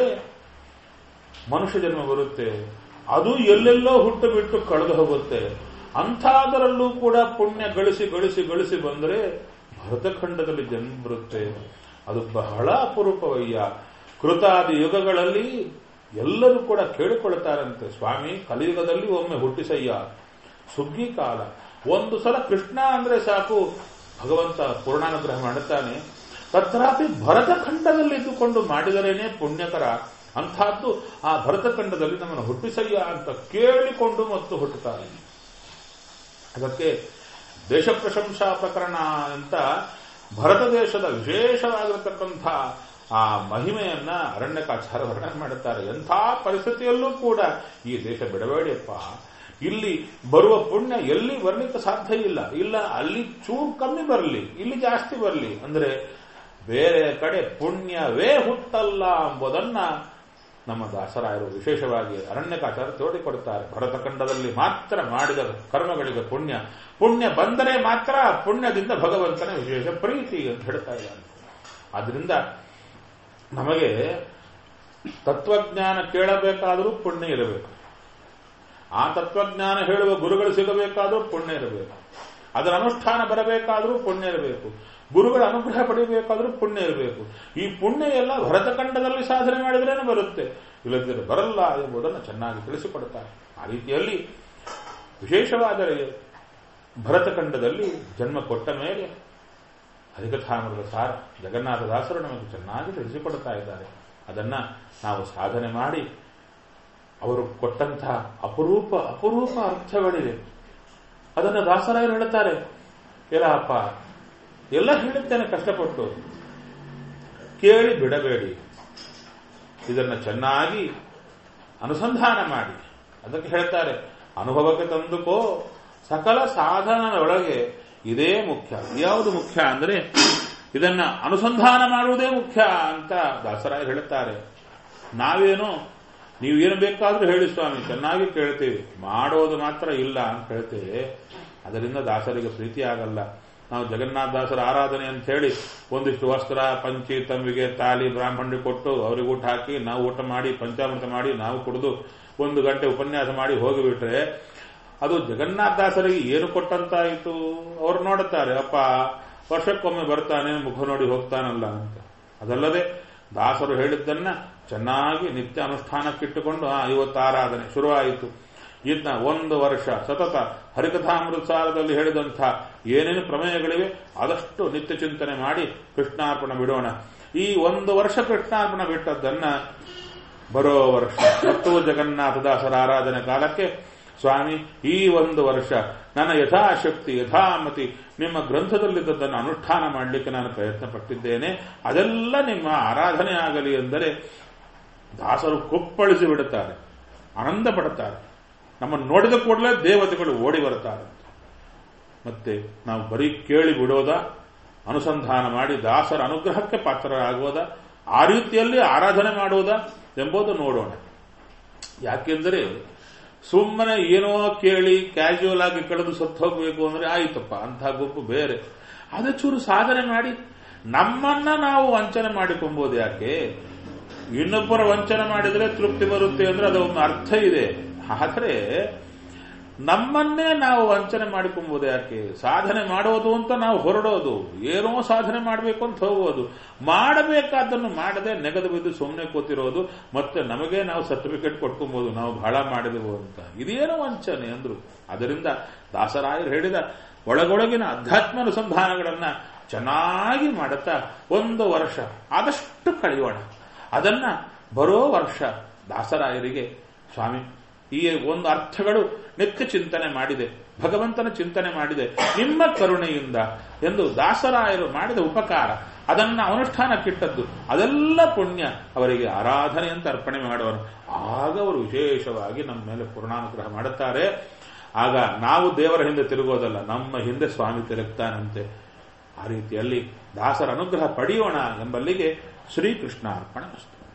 Speaker 1: ಮನುಷ್ಯ ಜನ್ಮ ಬರುತ್ತೆ. ಅದು ಎಲ್ಲೆಲ್ಲೋ ಹುಟ್ಟು ಬಿಟ್ಟು ಕಳೆದು ಹೋಗುತ್ತೆ. ಅಂಥದರಲ್ಲೂ ಕೂಡ ಪುಣ್ಯ ಗಳಿಸಿ ಗಳಿಸಿ ಗಳಿಸಿ ಬಂದರೆ ಭರತಖಂಡದಲ್ಲಿ ಜನ್ಮ ಬರುತ್ತೆ. ಅದು ಬಹಳ ಅಪರೂಪವಯ್ಯ. ಕೃತಾದಿ ಯುಗಗಳಲ್ಲಿ ಎಲ್ಲರೂ ಕೂಡ ಕೇಳಿಕೊಳ್ತಾರಂತೆ, ಸ್ವಾಮಿ ಕಲಿಯುಗದಲ್ಲಿ ಒಮ್ಮೆ ಹುಟ್ಟಿಸಯ್ಯ. ಸುಗ್ಗಿ ಕಾಲ ಒಂದು ಸಲ ಕೃಷ್ಣ ಅಂದ್ರೆ ಸಾಕು, ಭಗವಂತ ಪೂರ್ಣಾನುಗ್ರಹ ಮಾಡುತ್ತಾನೆ. ತತ್ರಾಪಿ ಭರತಖಂಡದಲ್ಲಿ ಇದ್ದುಕೊಂಡು ಮಾಡಿದರೇನೆ ಪುಣ್ಯಕರ. ಅಂಥದ್ದು ಆ ಭರತಖಂಡದಲ್ಲಿ ನಮ್ಮನ್ನು ಹುಟ್ಟಿಸಯ್ಯ ಅಂತ ಕೇಳಿಕೊಂಡು ಮತ್ತು ಹುಟ್ಟುತ್ತಾರೆ. ಅದಕ್ಕೆ ದೇಶ ಪ್ರಶಂಸಾ ಪ್ರಕರಣ ಅಂತ ಭರತ ದೇಶದ ವಿಶೇಷವಾಗಿರತಕ್ಕಂಥ ಆ ಮಹಿಮೆಯನ್ನ ಅರಣ್ಯಕಾಚಾರ್ಯ ವರ್ಣನೆ ಮಾಡುತ್ತಾರೆ. ಎಂಥ ಪರಿಸ್ಥಿತಿಯಲ್ಲೂ ಕೂಡ ಈ ದೇಶ ಬಿಡಬೇಡಿಯಪ್ಪ, ಇಲ್ಲಿ ಬರುವ ಪುಣ್ಯ ಎಲ್ಲಿ ಬರ್ಲಿಕ್ಕೆ ಸಾಧ್ಯ ಇಲ್ಲ. ಇಲ್ಲ, ಅಲ್ಲಿ ಚೂರು ಕಮ್ಮಿ ಬರಲಿ, ಇಲ್ಲಿ ಜಾಸ್ತಿ ಬರಲಿ ಅಂದ್ರೆ ಬೇರೆ ಕಡೆ ಪುಣ್ಯವೇ ಹುಟ್ಟಲ್ಲ ಎಂಬುದನ್ನ ನಮ್ಮ ದಾಸರಾಯರು ವಿಶೇಷವಾಗಿ ಅರಣ್ಯಕಾಚಾರ್ಯ ತೋಡಿಕೊಡುತ್ತಾರೆ. ಭರತಖಂಡದಲ್ಲಿ ಮಾತ್ರ ಮಾಡಿದ ಕರ್ಮಗಳಿಗೆ ಪುಣ್ಯ, ಪುಣ್ಯ ಬಂದರೆ ಮಾತ್ರ ಪುಣ್ಯದಿಂದ ಭಗವಂತನ ವಿಶೇಷ ಪ್ರೀತಿ ಅಂತ ಹೇಳ್ತಾ ಇದ್ದಾರೆ. ಆದ್ರಿಂದ ನಮಗೆ ತತ್ವಜ್ಞಾನ ಕೇಳಬೇಕಾದರೂ ಪುಣ್ಯ ಇರಬೇಕು, ಆ ತತ್ವಜ್ಞಾನ ಹೇಳುವ ಗುರುಗಳು ಸಿಗಬೇಕಾದರೂ ಪುಣ್ಯ ಇರಬೇಕು, ಅದರ ಅನುಷ್ಠಾನ ಬರಬೇಕಾದರೂ ಪುಣ್ಯ ಇರಬೇಕು, ಗುರುಗಳ ಅನುಗ್ರಹ ಪಡೆಯಬೇಕಾದ್ರೂ ಪುಣ್ಯ ಇರಬೇಕು. ಈ ಪುಣ್ಯ ಎಲ್ಲ ಭರತಖಂಡದಲ್ಲಿ ಸಾಧನೆ ಮಾಡಿದ್ರೇನೆ ಬರುತ್ತೆ, ಇಲ್ಲದಿದ್ದರೆ ಬರಲ್ಲ ಎಂಬುದನ್ನು ಚೆನ್ನಾಗಿ ತಿಳಿಸಿಕೊಡುತ್ತಾರೆ. ಆ ರೀತಿಯಲ್ಲಿ ವಿಶೇಷವಾದ ಭರತಖಂಡದಲ್ಲಿ ಜನ್ಮ ಕೊಟ್ಟ ಮೇಲೆ ಹರಿಕಥಾಮೃತ ಸಾರ ಜಗನ್ನಾಥದಾಸರು ನಮಗೆ ಚೆನ್ನಾಗಿ ತಿಳಿಸಿಕೊಡುತ್ತಾ ಇದ್ದಾರೆ. ಅದನ್ನ ನಾವು ಸಾಧನೆ ಮಾಡಿ ಅವರು ಕೊಟ್ಟಂತಹ ಅಪರೂಪ ಅಪರೂಪ ಅರ್ಥಗಳಿವೆ. ಅದನ್ನು ದಾಸರಾಯರು ಹೇಳುತ್ತಾರೆ, ಎಲ್ಲಪ್ಪ ಎಲ್ಲ ಹೇಳುತ್ತೇನೆ ಕಷ್ಟಪಟ್ಟು, ಕೇಳಿ ಬಿಡಬೇಡಿ, ಇದನ್ನ ಚೆನ್ನಾಗಿ ಅನುಸಂಧಾನ ಮಾಡಿ. ಅದಕ್ಕೆ ಹೇಳ್ತಾರೆ, ಅನುಭವಕ್ಕೆ ತಂದುಕೋ, ಸಕಲ ಸಾಧನದೊಳಗೆ ಇದೇ ಮುಖ್ಯ. ಯಾವುದು ಮುಖ್ಯ ಅಂದರೆ ಇದನ್ನ ಅನುಸಂಧಾನ ಮಾಡುವುದೇ ಮುಖ್ಯ ಅಂತ ದಾಸರಾಯರು ಹೇಳುತ್ತಾರೆ. ನಾವೇನು ನೀವೇನು ಬೇಕಾದ್ರೂ ಹೇಳಿ ಸ್ವಾಮಿ, ಚೆನ್ನಾಗಿ ಕೇಳ್ತೇವೆ, ಮಾಡೋದು ಮಾತ್ರ ಇಲ್ಲ ಅಂತ ಹೇಳ್ತೇವೆ. ಅದರಿಂದ ದಾಸರಿಗೆ ಪ್ರೀತಿ ಆಗಲ್ಲ. ನಾವು ಜಗನ್ನಾಥದಾಸರ ಆರಾಧನೆ ಅಂತ ಹೇಳಿ ಒಂದಿಷ್ಟು ವಸ್ತ್ರ ಪಂಚಿ ತಂಬಿಗೆ ತಾಲಿ ಬ್ರಾಹ್ಮಣರಿಗೆ ಕೊಟ್ಟು ಅವ್ರಿಗೆ ಊಟ ಹಾಕಿ ನಾವು ಊಟ ಮಾಡಿ ಪಂಚಾಮೃತ ಮಾಡಿ ನಾವು ಕುಡಿದು ಒಂದು ಗಂಟೆ ಉಪನ್ಯಾಸ ಮಾಡಿ ಹೋಗಿಬಿಟ್ರೆ ಅದು ಜಗನ್ನಾಥದಾಸರಿಗೆ ಏನು ಕೊಟ್ಟಂತಾಯಿತು? ಅವ್ರು ನೋಡುತ್ತಾರೆ, ಅಪ್ಪ ವರ್ಷಕ್ಕೊಮ್ಮೆ ಬರ್ತಾನೆ, ಮುಖ ನೋಡಿ ಹೋಗ್ತಾನಲ್ಲ ಅಂತ. ಅದಲ್ಲದೆ ದಾಸರು ಹೇಳಿದ್ದನ್ನ ಚೆನ್ನಾಗಿ ನಿತ್ಯ ಅನುಷ್ಠಾನಕ್ಕಿಟ್ಟುಕೊಂಡು ಆ ಇವತ್ತು ಆರಾಧನೆ ಶುರುವಾಯಿತು. ಇದನ್ನ ಒಂದು ವರ್ಷ ಸತತ ಹರಿಕಥಾಮೃತಸಾರದಲ್ಲಿ ಹೇಳಿದಂಥ ಏನೇನು ಪ್ರಮೇಯಗಳಿವೆ ಆದಷ್ಟು ನಿತ್ಯ ಚಿಂತನೆ ಮಾಡಿ ಕೃಷ್ಣಾರ್ಪಣ ಬಿಡೋಣ. ಈ ಒಂದು ವರ್ಷ ಕೃಷ್ಣಾರ್ಪಣ ಬಿಟ್ಟದ್ದನ್ನ ಬರೋ ವರ್ಷ ಮತ್ತು ಜಗನ್ನಾಥದಾಸರ ಆರಾಧನೆ ಕಾಲಕ್ಕೆ ಸ್ವಾಮಿ ಈ ಒಂದು ವರ್ಷ ನನ್ನ ಯಥಾಶಕ್ತಿ ಯಥಾಮತಿ ನಿಮ್ಮ ಗ್ರಂಥದಲ್ಲಿದ್ದದ್ದನ್ನು ಅನುಷ್ಠಾನ ಮಾಡಲಿಕ್ಕೆ ನಾನು ಪ್ರಯತ್ನ ಪಟ್ಟಿದ್ದೇನೆ, ಅದೆಲ್ಲ ನಿಮ್ಮ ಆರಾಧನೆ ಆಗಲಿ ಎಂದರೆ ದಾಸರು ಕುಪ್ಪಳಿಸಿ ಬಿಡುತ್ತಾರೆ, ಆನಂದ ಪಡುತ್ತಾರೆ. ನಮ್ಮನ್ನು ನೋಡಿದ ಕೂಡಲೇ ದೇವತೆಗಳು ಓಡಿ ಬರುತ್ತಾರೆ. ಮತ್ತೆ ನಾವು ಬರೀ ಕೇಳಿ ಬಿಡೋದಾ, ಅನುಸಂಧಾನ ಮಾಡಿ ದಾಸರ ಅನುಗ್ರಹಕ್ಕೆ ಪಾತ್ರರಾಗುವುದಾ, ಆ ರೀತಿಯಲ್ಲಿ ಆರಾಧನೆ ಮಾಡುವುದಾ ಎಂಬುದು ನೋಡೋಣ. ಯಾಕೆಂದರೆ ಸುಮ್ಮನೆ ಏನೋ ಕೇಳಿ ಕ್ಯಾಶುವಲ್ ಆಗಿ ಕಳೆದು ಸತ್ತು ಹೋಗಬೇಕು ಅಂದ್ರೆ ಆಯಿತಪ್ಪ, ಅಂತಹ ಗುಂಪು ಬೇರೆ. ಅದೇ ಚೂರು ಸಾಧನೆ ಮಾಡಿ ನಮ್ಮನ್ನ ನಾವು ವಂಚನೆ ಮಾಡಿಕೊಂಬೋದು. ಯಾಕೆ? ಇನ್ನೊಬ್ಬರ ವಂಚನೆ ಮಾಡಿದರೆ ತೃಪ್ತಿ ಬರುತ್ತೆ ಅಂದ್ರೆ ಅದೊಂದು ಅರ್ಥ ಇದೆ. ಆದರೆ ನಮ್ಮನ್ನೇ ನಾವು ವಂಚನೆ ಮಾಡಿಕೊಂಬೋದು. ಯಾಕೆ? ಸಾಧನೆ ಮಾಡೋದು ಅಂತ ನಾವು ಹೊರಡೋದು, ಏನೋ ಸಾಧನೆ ಮಾಡಬೇಕು ಅಂತ ಹೋಗೋದು, ಮಾಡಬೇಕಾದನ್ನು ಮಾಡದೆ ನೆಗದು ಬಿದ್ದು ಸುಮ್ಮನೆ ಕೂತಿರೋದು, ಮತ್ತೆ ನಮಗೆ ನಾವು ಸರ್ಟಿಫಿಕೇಟ್ ಕೊಟ್ಕೊಬಹುದು ನಾವು ಬಹಳ ಮಾಡಿದೆವು ಅಂತ. ಇದೇನೋ ವಂಚನೆ ಅಂದ್ರು. ಅದರಿಂದ ದಾಸರಾಯರು ಹೇಳಿದ ಒಳಗೊಳಗಿನ ಅಧ್ಯಾತ್ಮ ಅನುಸಂಧಾನಗಳನ್ನ ಚೆನ್ನಾಗಿ ಮಾಡುತ್ತಾ ಒಂದು ವರ್ಷ ಆದಷ್ಟು ಕಳೆಯೋಣ. ಅದನ್ನ ಬರೋ ವರ್ಷ ದಾಸರಾಯರಿಗೆ ಸ್ವಾಮಿ ಈ ಒಂದು ಅರ್ಥಗಳು ನಿತ್ಯ ಚಿಂತನೆ ಮಾಡಿದೆ, ಭಗವಂತನ ಚಿಂತನೆ ಮಾಡಿದೆ ನಿಮ್ಮ ಕರುಣೆಯಿಂದ ಎಂದು ದಾಸರಾಯರು ಮಾಡಿದ ಉಪಕಾರ, ಅದನ್ನ ಅನುಷ್ಠಾನಕ್ಕಿಟ್ಟದ್ದು, ಅದೆಲ್ಲ ಪುಣ್ಯ ಅವರಿಗೆ ಆರಾಧನೆ ಅಂತ ಅರ್ಪಣೆ ಮಾಡುವರು. ಆಗ ಅವರು ವಿಶೇಷವಾಗಿ ನಮ್ಮ ಮೇಲೆ ಪೂರ್ಣಾನುಗ್ರಹ ಮಾಡುತ್ತಾರೆ. ಆಗ ನಾವು ದೇವರ ಹಿಂದೆ ತಿರುಗೋದಲ್ಲ, ನಮ್ಮ ಹಿಂದೆ ಸ್ವಾಮಿ ತಿರುಗ್ತಾನಂತೆ. ಆ ರೀತಿಯಲ್ಲಿ ದಾಸರ ಅನುಗ್ರಹ ಪಡೆಯೋಣ ಎಂಬಲ್ಲಿಗೆ ಶ್ರೀಕೃಷ್ಣ ಅರ್ಪಣೆ.